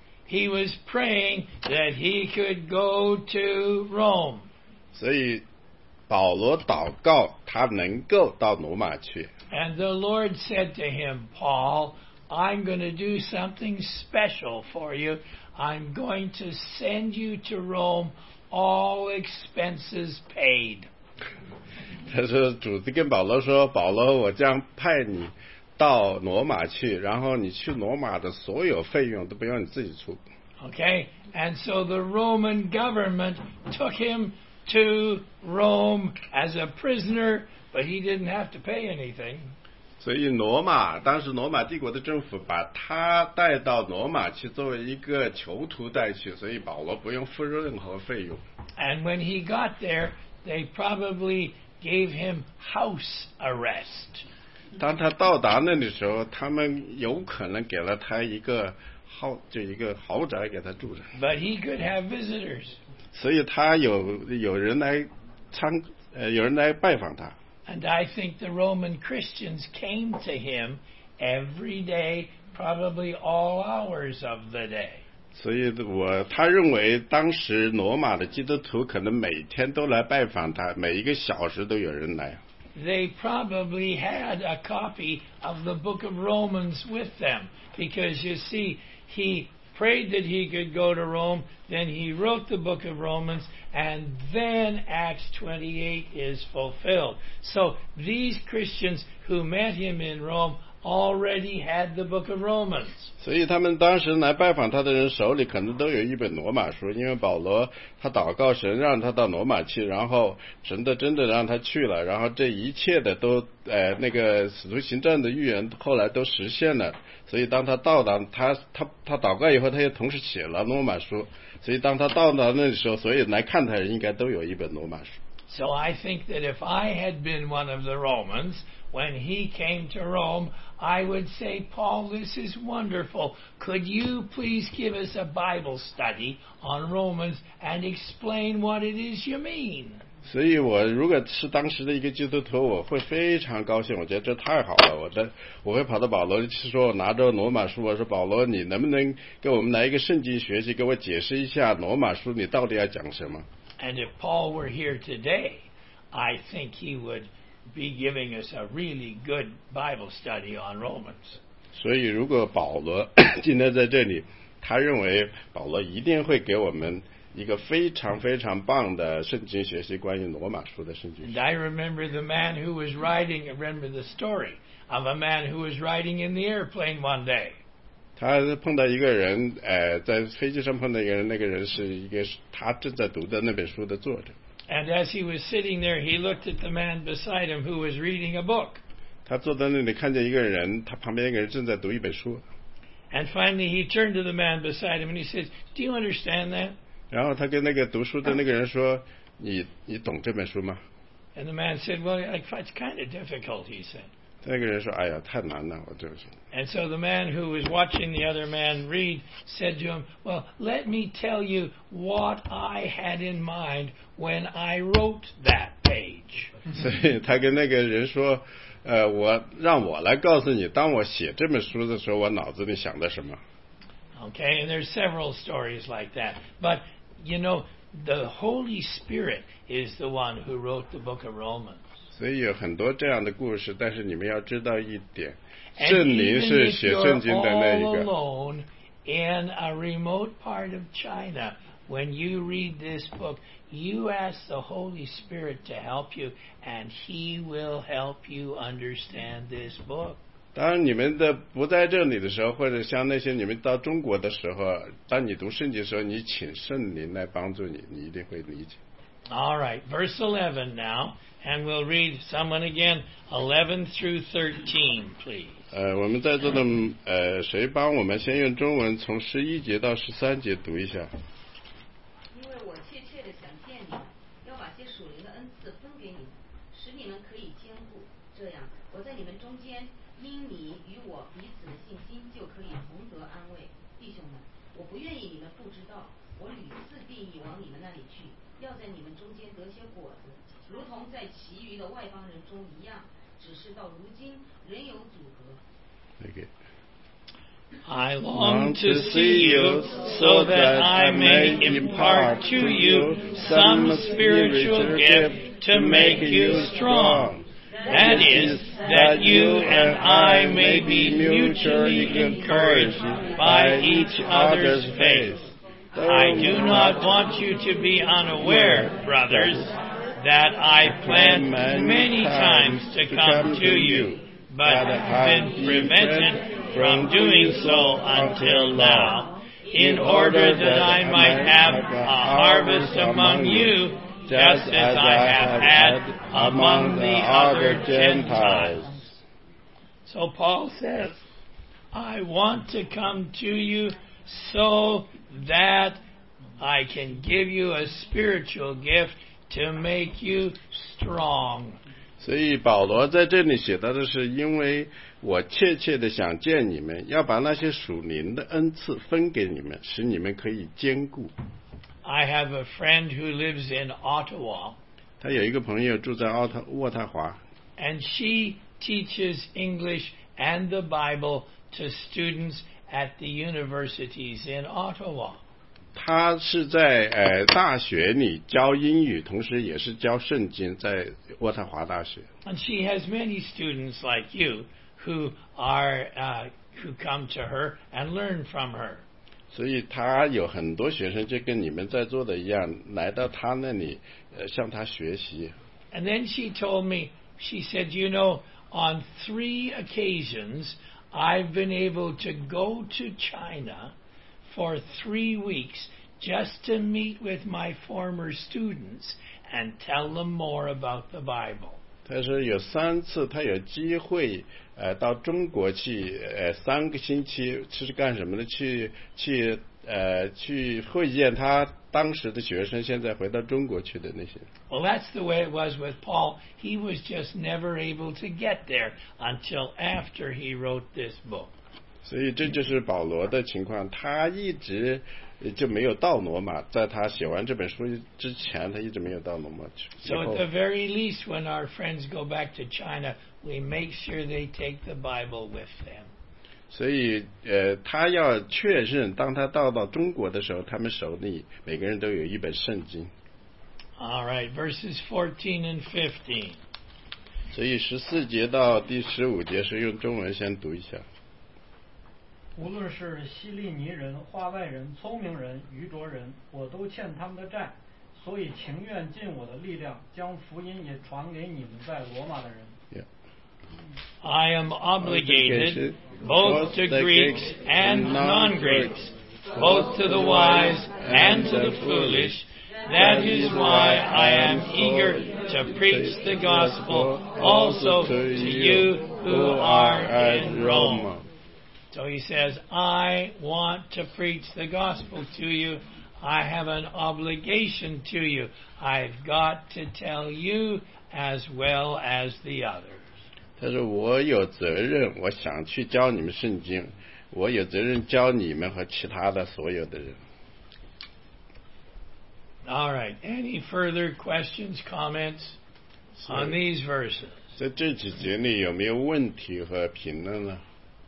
[SPEAKER 2] he was praying that he could go to Rome.
[SPEAKER 1] 所以保罗祷告，他能够到罗马去。
[SPEAKER 2] And the Lord said to him, Paul, I'm going to do something special for you. I'm going to send you to Rome, all expenses paid.
[SPEAKER 1] 他说：“主子跟保罗说，保罗，我将派你到罗马去，然后你去罗马的所有费用都不用你自己出。”
[SPEAKER 2] Okay? And so the Roman government took him to Rome as a prisoner, but he didn't have to pay anything.
[SPEAKER 1] 所以罗马当时罗马帝国的政府把他带到罗马去，作为一个囚徒带去，所以保罗不用付任何费用。
[SPEAKER 2] And when he got there, they probably gave him house arrest.
[SPEAKER 1] 当他到达那里的时候，他们有可能给了他一个豪，就一个豪宅给他住着。
[SPEAKER 2] But he could have visitors.
[SPEAKER 1] 所以他有有人来参，呃，有人来拜访他。
[SPEAKER 2] And I think the Roman Christians came to him every day, probably all hours of the day.
[SPEAKER 1] 所以我他认为当时罗马的基督徒可能每天都来拜访他，每一个小时都有人来。
[SPEAKER 2] They probably had a copy of the book of Romans with them, because you see, he prayed that he could go to Rome, then he wrote the book of Romans, and then Acts twenty-eight is fulfilled. So these Christians who met him in Rome already had the book of Romans.
[SPEAKER 1] 所以他们当时来拜访他的人手里可能都有一本罗马书，因为保罗他祷告神让他到罗马去，然后神的真的让他去了，然后这一切的都呃那个使徒行传的预言后来都实现了。所以当他到达他他他祷告以后，他又同时写了罗马书，所以当他到达那时候，所有来看他的人应该都有一本罗马书。
[SPEAKER 2] So I think that if I had been one of the Romans, when he came to Rome, I would say, Paul, this is wonderful. Could you please give us a Bible study on Romans and explain what it is you mean?
[SPEAKER 1] 所以我如果是当时的一个基督徒，我会非常高兴，我觉得这太好了。我的我会跑到保罗去说，我拿着罗马书，我说保罗，你能不能给我们来一个圣经学习，给我解释一下罗马书你到底要讲什么？
[SPEAKER 2] And if Paul were here today, I think he would be giving us a really good Bible study on Romans.
[SPEAKER 1] 所以如果保罗今天在这里，他认为保罗一定会给我们一个非常非常棒的圣经学习，关于罗马书的圣经。
[SPEAKER 2] And I remember the man who was riding, I remember the story of a man who was riding in the airplane one day.
[SPEAKER 1] 他碰到一个人，呃，在飞机上碰到一个人，那个人是一个他正在读的那本书的作者。
[SPEAKER 2] And as he was sitting there, he looked at the man beside him who was reading a book.
[SPEAKER 1] 他坐在那里看见一个人，他旁边一个人正在读一本书。
[SPEAKER 2] And finally he turned to the man beside him and he said, Do you understand that?
[SPEAKER 1] 然后他跟那个读书的那个人说：“你你懂这本书吗
[SPEAKER 2] And the man said, Well, it's kind of difficult, he said.？”
[SPEAKER 1] 那个人说：“哎呀，太难了，我就是。”
[SPEAKER 2] And so the man who was watching the other man read said to him, "Well, let me tell you what I had in mind when I wrote that page."
[SPEAKER 1] 所以他跟那个人说：“呃，我让我来告诉你，当我写这本书的时候，我脑子里想的什么。”
[SPEAKER 2] Okay, and there's several stories like that. But, you know, the Holy Spirit is the one who wrote the book of Romans.
[SPEAKER 1] 所以有很多这样的故事，但是你们要知道一点，
[SPEAKER 2] And
[SPEAKER 1] 圣灵
[SPEAKER 2] even
[SPEAKER 1] 是
[SPEAKER 2] if
[SPEAKER 1] 写
[SPEAKER 2] you're
[SPEAKER 1] 圣经的那一
[SPEAKER 2] all
[SPEAKER 1] 个。
[SPEAKER 2] alone in a remote part of China, when you read this book, you ask the Holy Spirit to help you, and He will help you understand this book.
[SPEAKER 1] 当你们的不在这里的时候，或者像那些你们到中国的时候，当你读圣经的时候，你请圣灵来帮助你，你一定会理解。
[SPEAKER 2] All right, verse eleven now, and we'll read someone again, eleven through thirteen, please.
[SPEAKER 1] 呃，我们在座的呃，谁帮我们先用中文从十一节到十三节读一下？
[SPEAKER 7] 因为我切切的想见你们，要把些属灵的恩赐分给你们，使你们可以兼顾。这样，我在你们中间，因你与我彼此的信心，就可以同得安慰。弟兄们，我不愿意你们不知道，我屡次定义往你们那里去，要在你们中间得些果子，如同在其余的外邦人中一样。只是到如今仍有阻隔。
[SPEAKER 1] Okay.
[SPEAKER 2] I long to see you so that I may impart to you some spiritual gift to make you strong. That is, that you and I may be mutually encouraged by each other's faith. I do not want you to be unaware, brothers, that I planned many times to come to you, but have been prevented from doing so until now, in order that I might have a harvest among you, just as I have had among the other Gentiles. So Paul says, I want to come to you so that I can give you a spiritual gift to make you strong.
[SPEAKER 1] 所以保罗在这里写到的是，因为我切切的想见你们，要把那些属灵的恩赐分给你们，使你们可以兼顾。
[SPEAKER 2] I have a friend who lives in Ottawa.
[SPEAKER 1] 他有一个朋友住在奥特渥太华。
[SPEAKER 2] And she teaches English and the Bible to students at the universities in Ottawa.
[SPEAKER 1] 他是在呃大学里教英语，同时也是教圣经，在渥太华大学。
[SPEAKER 2] And she has many students like you who are uh, who come to her and learn from her.
[SPEAKER 1] 所以他有很多学生就跟你们在座的一样，来到他那里，呃，向他学习。
[SPEAKER 2] And then she told me, she said, you know, on three occasions I've been able to go to China for three weeks just to meet with my former students and tell them more about the Bible.
[SPEAKER 1] 他说有三次他有机会呃到中国去呃三个星期是干什么呢？去去呃去会见他当时的学生，现在回到中国去的那些。
[SPEAKER 2] Well, that's the way it was with Paul. He was just never able to get there until after he wrote this book.
[SPEAKER 1] 所以这就是保罗的情况，他一直就没有到罗马，在他写完这本书之前，他一直没有到罗马去。
[SPEAKER 2] So at the very least, when our friends go back to China, we make sure they take the Bible with them.
[SPEAKER 1] 所以呃，他要确认，当他到到中国的时候，他们手里每个人都有一本圣经。
[SPEAKER 2] All right, verses fourteen and fifteen.
[SPEAKER 1] 所以十四节到第十五节是用中文先读一下。
[SPEAKER 3] 无论是希利尼人、化外人、聪明人、愚拙人，我都欠他们的债，所以情愿尽我的力量，将福音也传给你们在罗马的人。
[SPEAKER 1] Yeah.
[SPEAKER 2] I am obligated both to Greeks and non-Greeks, both to the wise and to the foolish. That is why I am eager to preach the gospel also to you who are in Rome. So he says, I want to preach the gospel to you. I have an obligation to you. I've got to tell you as well as the others.
[SPEAKER 1] 他说我有责任，我想去教你们圣经，我有责任教你们和其他的所有的人。
[SPEAKER 2] All right. Any further questions, comments on these verses?
[SPEAKER 1] 在这几节里有没有问题和评论呢？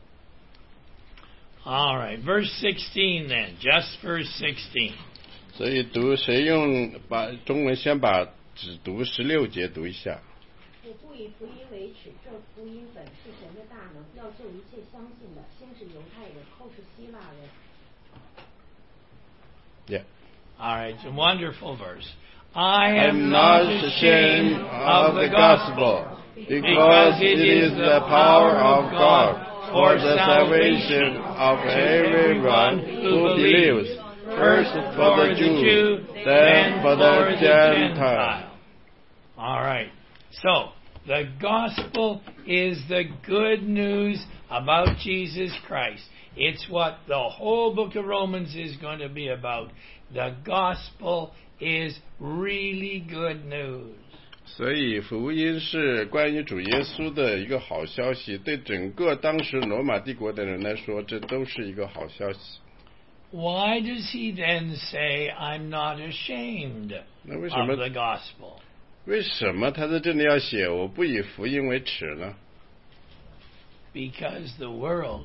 [SPEAKER 2] All right. Verse sixteen then. Just verse sixteen.
[SPEAKER 1] 所以读谁用把中文先把只读十六节读一下。
[SPEAKER 6] 我不以福音为耻，这福音本是神的大能，要救一切相信的，先是犹太人，后是希腊人。
[SPEAKER 2] Yeah. All right, it's a wonderful verse. I
[SPEAKER 1] am not ashamed of the gospel, because it is the power of God for the salvation of everyone who believes, first for the Jew, then for the Gentile.
[SPEAKER 2] All right. So, the gospel is the good news about Jesus Christ. It's what the whole book of Romans is going to be about. The gospel is really good news.
[SPEAKER 1] 所以福音是关于主耶稣的一个好消息，对整个当时罗马帝国的人来说，这都是一个好消息。
[SPEAKER 2] Why does he then say, I'm not ashamed of the gospel?
[SPEAKER 1] 为什么他在这里要写我不以福音为耻呢？
[SPEAKER 2] Because the world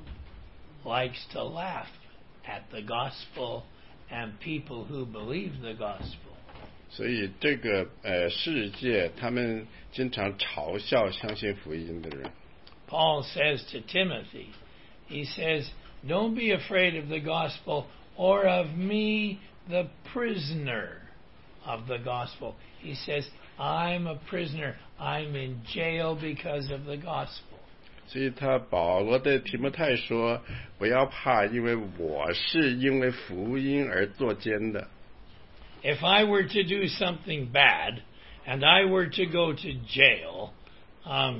[SPEAKER 2] likes to laugh at the gospel and people who believe the gospel.
[SPEAKER 1] 所以这个呃世界他们经常嘲笑相信福音的人。
[SPEAKER 2] Paul says to Timothy, he says, don't be afraid of the gospel or of me, the prisoner of the gospel. He says, I'm a prisoner. I'm in jail because of the gospel.
[SPEAKER 1] 所以他保罗对提摩太说，不要怕，因为我是因为福音而坐监的。
[SPEAKER 2] If I were to do something bad and I were to go to jail, um,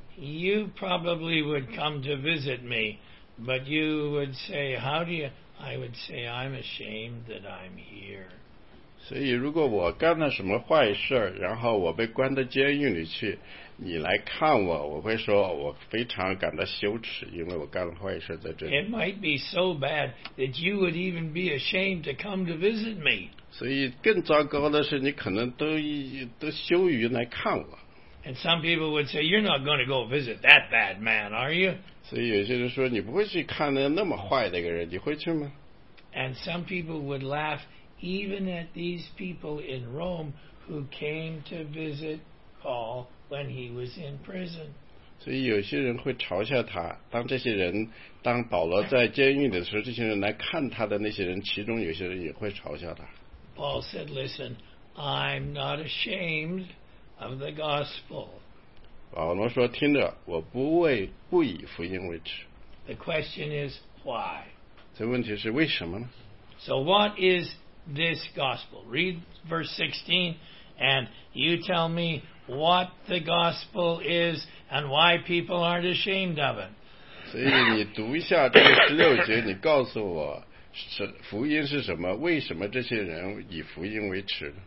[SPEAKER 2] you probably would come to visit me, but you would say, how do you... I would say, I'm ashamed that I'm here.
[SPEAKER 1] 所以如果我干了什么坏事，然后我被关到监狱里去，你来看我，我会说我非常感到羞耻，因为我干了坏事在这里。
[SPEAKER 2] It might be so bad that you would even be ashamed to come to visit me.
[SPEAKER 1] 所以更糟糕的是，你可能都都羞于来看我。
[SPEAKER 2] And some people would say, you're not going to go visit that bad man, are you?
[SPEAKER 1] 所以有些人说，你不会去看那那么坏的一个人，你会去吗？
[SPEAKER 2] And some people would laugh even at these people in Rome who came to visit Paul when he was in prison.
[SPEAKER 1] 所以有些人会嘲笑他。当这些人，当保罗在监狱的时候，这些人来看他的那些人，其中有些人也会嘲笑他。
[SPEAKER 2] Paul said, listen, I'm not ashamed of the gospel.
[SPEAKER 1] 保罗说：“听着，我不为不以福音为耻。”
[SPEAKER 2] The question is, why?
[SPEAKER 1] 这问题是为什么呢？
[SPEAKER 2] So what is this gospel? Read verse sixteen, and you tell me what the gospel is and why people aren't ashamed of it.
[SPEAKER 1] 所以你读一下这个十六节，你告诉我，是福音是什么？为什么这些人以福音为耻呢？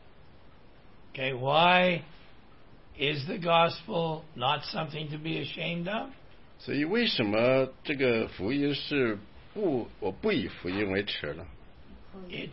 [SPEAKER 2] Okay, why is the gospel not something to be ashamed of?
[SPEAKER 1] 所以为什么这个福音是不我不以福音为耻呢？
[SPEAKER 2] It,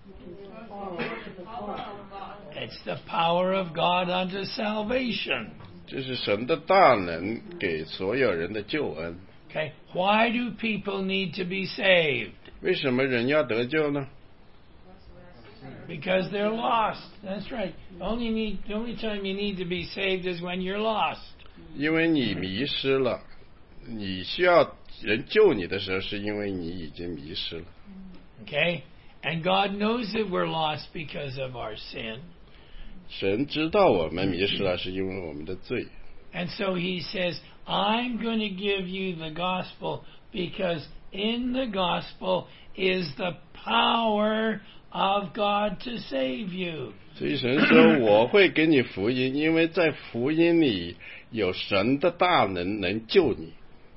[SPEAKER 2] it's the power of God unto salvation.
[SPEAKER 1] 这是神的大能给所有人的救恩。
[SPEAKER 2] Okay, why do people need to be saved?
[SPEAKER 1] 为什么人要得救呢？
[SPEAKER 2] Because they're lost. That's right. Only need, the only time you need to be saved is when you're lost.
[SPEAKER 1] 因为你迷失了，你需要人救你的时候，是因为你已经迷失了。
[SPEAKER 2] Okay? And God knows that we're lost because of our sin.
[SPEAKER 1] 神知道我们迷失了，是因为我们的罪。
[SPEAKER 2] And so he says, I'm going to give you the gospel because in the gospel is the power of God to save you.
[SPEAKER 1] 所以神说我会给你福音，因为在福音里有神的大能能救你。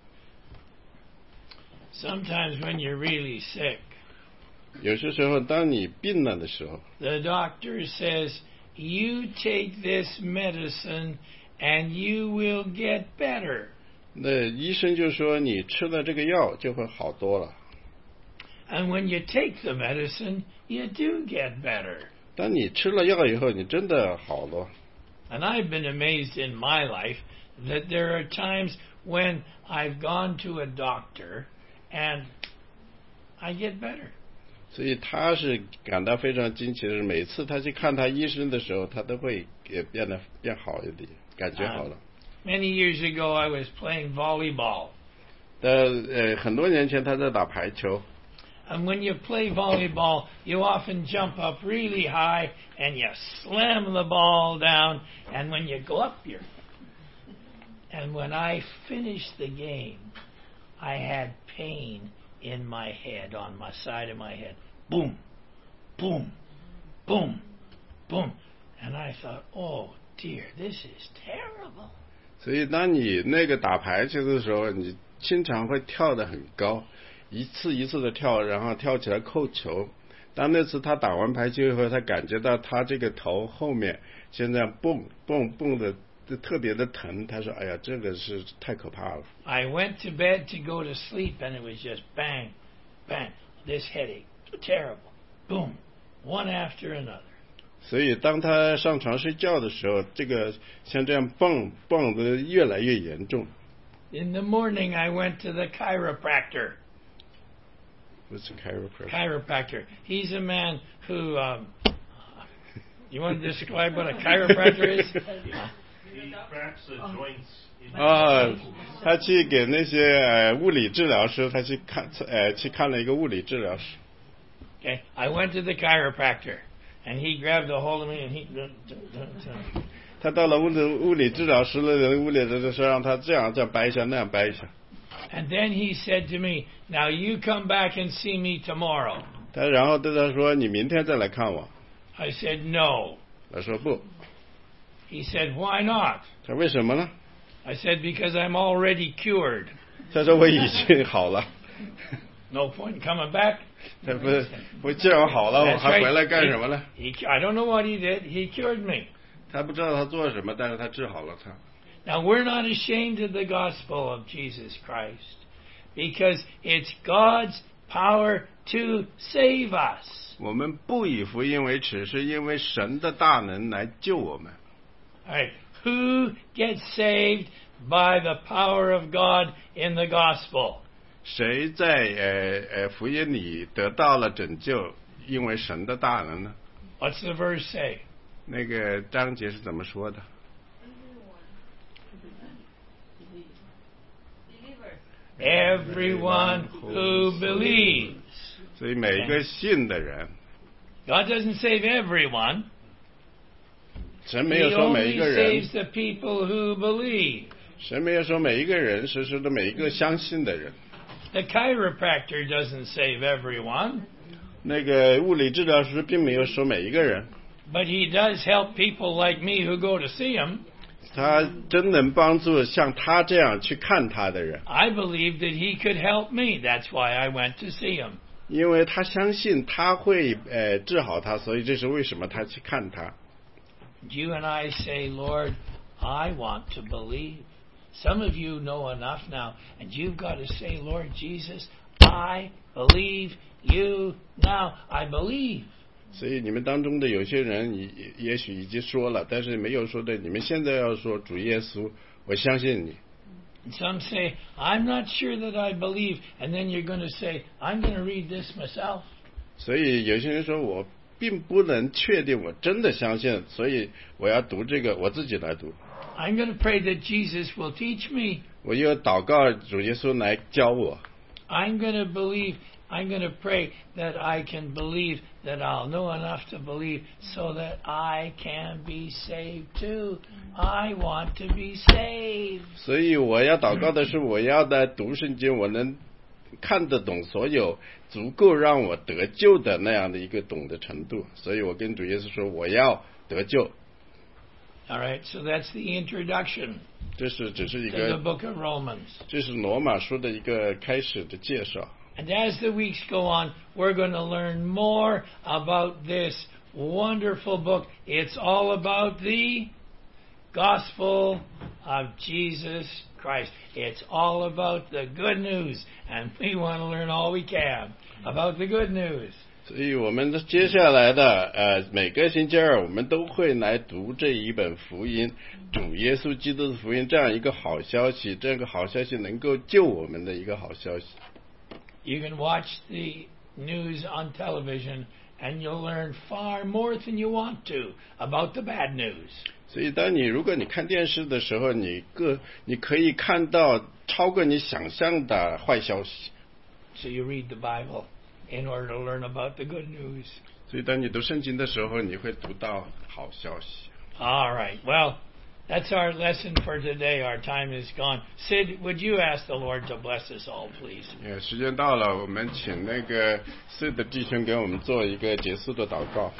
[SPEAKER 2] Sometimes when you're really sick,
[SPEAKER 1] 有些时候当你病了的时候，
[SPEAKER 2] the doctor says, you take this medicine and you will get better.
[SPEAKER 1] 那医生就说你吃了这个药就会好多了。
[SPEAKER 2] And when you take the medicine, you do get better.
[SPEAKER 1] 当你吃了药以后，你真的好了。
[SPEAKER 2] And I've been amazed in my life that there are times when I've gone to a doctor and I get better.
[SPEAKER 1] 所以他是感到非常惊奇的是，每次他去看他医生的时候，他都会也变得变好一点，感觉好了。
[SPEAKER 2] Uh, many years ago, I was playing volleyball.
[SPEAKER 1] 呃呃，很多年前他在打排球。
[SPEAKER 2] And when you play volleyball, you often jump up really high and you slam the ball down. And when you go up, you're. And when I finished the game, I had pain in my head, on my side of my head. Boom, boom, boom, boom. And I thought, oh dear, this is terrible.
[SPEAKER 1] 所以当你那个打排球的时候，你经常会跳得很高。一次一次的跳，然后跳起来扣球。当那次他打完排球以后，他感觉到他这个头后面现在蹦蹦蹦的特别的疼。他说：“哎呀，这个是太可怕了。”
[SPEAKER 2] I went to bed to go to sleep, and it was just bang, bang. This headache, terrible, boom, one after another.
[SPEAKER 1] 所以当他上床睡觉的时候，这个像这样蹦蹦的越来越严重。
[SPEAKER 2] In the morning, I went to the chiropractor.
[SPEAKER 1] What's a chiropractor?
[SPEAKER 2] Chiropractor. He's a man who. Um, you want to describe what a chiropractor is?
[SPEAKER 4] He cracks the joints.
[SPEAKER 1] 啊，他去给那些呃物理治疗师，他去看呃去看了一个物理治疗师。
[SPEAKER 2] Okay, I went to the chiropractor, and he grabbed a hold of me, and he.
[SPEAKER 1] 他到了物理物理治疗师的物理治疗师让他这样这样掰一下，那样掰一下。
[SPEAKER 2] And then he said to me, "Now you come back and see me tomorrow."
[SPEAKER 1] 他然后对他说：“你明天再来看我。”
[SPEAKER 2] I said no.
[SPEAKER 1] 他说不。
[SPEAKER 2] He said, "Why not?"
[SPEAKER 1] 他为什么呢？
[SPEAKER 2] I said, "Because I'm already cured."
[SPEAKER 1] 他说我已经好了。
[SPEAKER 2] No point coming back.
[SPEAKER 1] 他不是，我既然好了，我还回来干什么呢？
[SPEAKER 2] He, he, I don't know what he did. He cured me.
[SPEAKER 1] 他不知道他做什么，但是他治好了他。
[SPEAKER 2] Now, we're not ashamed of the gospel of Jesus Christ because it's God's power to save us.
[SPEAKER 1] 我们不以福音为耻，是因为神的大能来救我们。
[SPEAKER 2] All right. Who gets saved by the power of God in the gospel?
[SPEAKER 1] 谁在呃呃福音里得到了拯救，因为神的大能呢？
[SPEAKER 2] What's the verse say?
[SPEAKER 1] 那个章节是怎么说的？
[SPEAKER 2] Everyone who believes.
[SPEAKER 1] 所以每一个信的人，
[SPEAKER 2] God doesn't save everyone.
[SPEAKER 1] 神没
[SPEAKER 2] He
[SPEAKER 1] 有说每
[SPEAKER 2] only
[SPEAKER 1] 一个人，
[SPEAKER 2] saves the people who believe.
[SPEAKER 1] 神没有说每一个人，是说的每一个相信的人。
[SPEAKER 2] The chiropractor doesn't save everyone,
[SPEAKER 1] 那个物理治疗师并没有说每一个人，
[SPEAKER 2] but he does help people like me who go to see him.
[SPEAKER 1] 他真能帮助像他这样去看他的人，
[SPEAKER 2] I believe that he could help me. That's why I went to see him.
[SPEAKER 1] 因为他相信他会呃治好他，所以这是为什么他去看他。
[SPEAKER 2] You and I say, Lord, I want to believe. Some of you know enough now, and you've got to say, Lord Jesus, I believe you now. I believe.
[SPEAKER 1] 所以你们当中的有些人也也许已经说了，但是没有说的，你们现在要说主耶稣，我相信你。
[SPEAKER 2] And some say, I'm not sure that I believe. And then you're going to say, I'm going to read this myself.
[SPEAKER 1] 所以有些人说我并不能确定我真的相信，所以我要读这个，我自己来读。
[SPEAKER 2] I'm going to pray that Jesus will teach me.
[SPEAKER 1] 我又祷告主耶稣来教我。
[SPEAKER 2] I'm going to believe. I'm going to pray that I can believe, that I'll know enough to believe so that I can be saved too. I want to be saved.
[SPEAKER 1] 所以我要祷告的是，我要在读圣经，我能看得懂所有足够让我得救的那样的一个懂的程度。所以我跟主耶稣说，我要得救。
[SPEAKER 2] All right, so that's the introduction
[SPEAKER 1] 这是只是一
[SPEAKER 2] to the
[SPEAKER 1] 个，
[SPEAKER 2] book of Romans.
[SPEAKER 1] 这是罗马书的一个开始的介绍。
[SPEAKER 2] And as the weeks go on, we're going to learn more about this wonderful book. It's all about the gospel of Jesus Christ. It's all about the good news, and we want to learn all we can about the good news.
[SPEAKER 1] 所以我们的接下来的呃每个星期二我们都会来读这一本福音，主耶稣基督的福音，这样一个好消息，这个好消息能够救我们的一个好消息。
[SPEAKER 2] You can watch the news on television and you'll learn far more than you want to about the bad news.
[SPEAKER 1] 所以当你如果你看电视的时候，你个你可以看到超过你想象的坏消息。
[SPEAKER 2] So you read the Bible in order to learn about the good news.
[SPEAKER 1] 所以当你读圣经的时候，你会读到好消息。
[SPEAKER 2] All right. Well, that's our lesson for today. Our time is gone. Sid, would you ask the Lord to bless us all, please?
[SPEAKER 1] 呃，时间到了，我们请那个四的弟兄给我们做一个结束的祷告。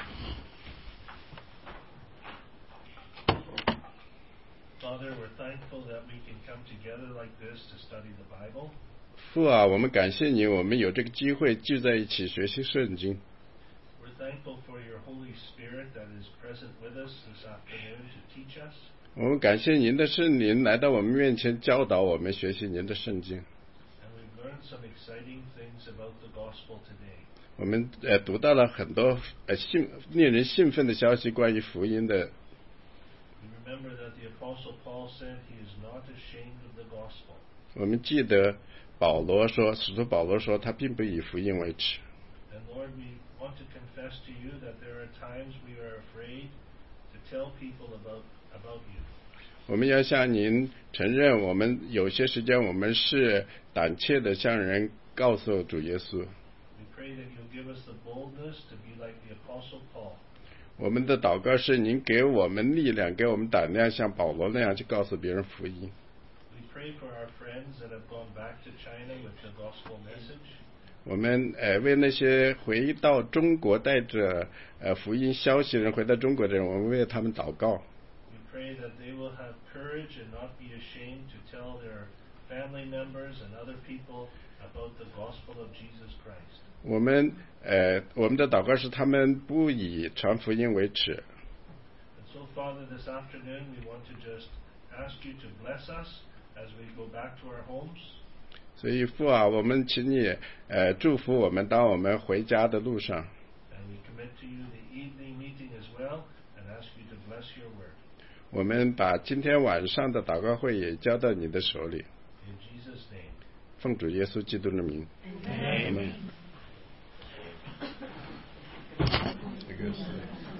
[SPEAKER 4] Father, we're thankful that we can come together like this to study the Bible.
[SPEAKER 1] 父啊，我们感谢你，我们有这个机会聚在一起学习圣经。
[SPEAKER 4] We're thankful for your Holy Spirit that is present with us this afternoon to teach us.
[SPEAKER 1] 我们感谢您的圣灵来到我们面前教导我们学习您的圣经。
[SPEAKER 4] And we've learned some exciting things about the gospel today.
[SPEAKER 1] 我们呃读到了很多呃兴令人兴奋的消息，关于福音的。
[SPEAKER 4] We remember that the Apostle Paul said he is not ashamed of the gospel.
[SPEAKER 1] 我们记得保罗说，使徒保罗说，他并不以福音为耻。
[SPEAKER 4] And Lord, we want to confess to you that there are times we are afraid to tell people about about you.
[SPEAKER 1] 我们要向您承认，我们有些时间我们是胆怯的向人告诉主耶稣。
[SPEAKER 4] We pray that you'll give us the boldness to be like the Apostle Paul.
[SPEAKER 1] 我们的祷告是您给我们力量，给我们胆量，像保罗那样去告诉别人福音。
[SPEAKER 4] We pray for our friends that have gone back to China with the gospel message.
[SPEAKER 1] 我们呃为那些回到中国带着呃福音消息人回到中国的人，我们为他们祷告。
[SPEAKER 4] We pray that they will have courage and not be ashamed to tell their family members and other people about the gospel of Jesus Christ.
[SPEAKER 1] 我们呃我们的祷告是他们不以传福音为耻。
[SPEAKER 4] And so, Father, this afternoon we want to just ask you to bless us as we go back to our homes.
[SPEAKER 1] 所以父啊，我们请你呃祝福我们，当我们回家的路上。
[SPEAKER 4] And we commit to you the evening meeting as well and ask you to bless your word.
[SPEAKER 1] 我们把今天晚上的祷告会也交到你的手里。
[SPEAKER 4] In Jesus' name.
[SPEAKER 1] 奉主耶稣基督的名。阿门。这个是。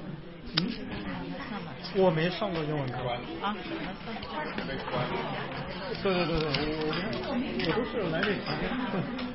[SPEAKER 3] 我没上过英文课啊。对对对对，我我我都是来这几天。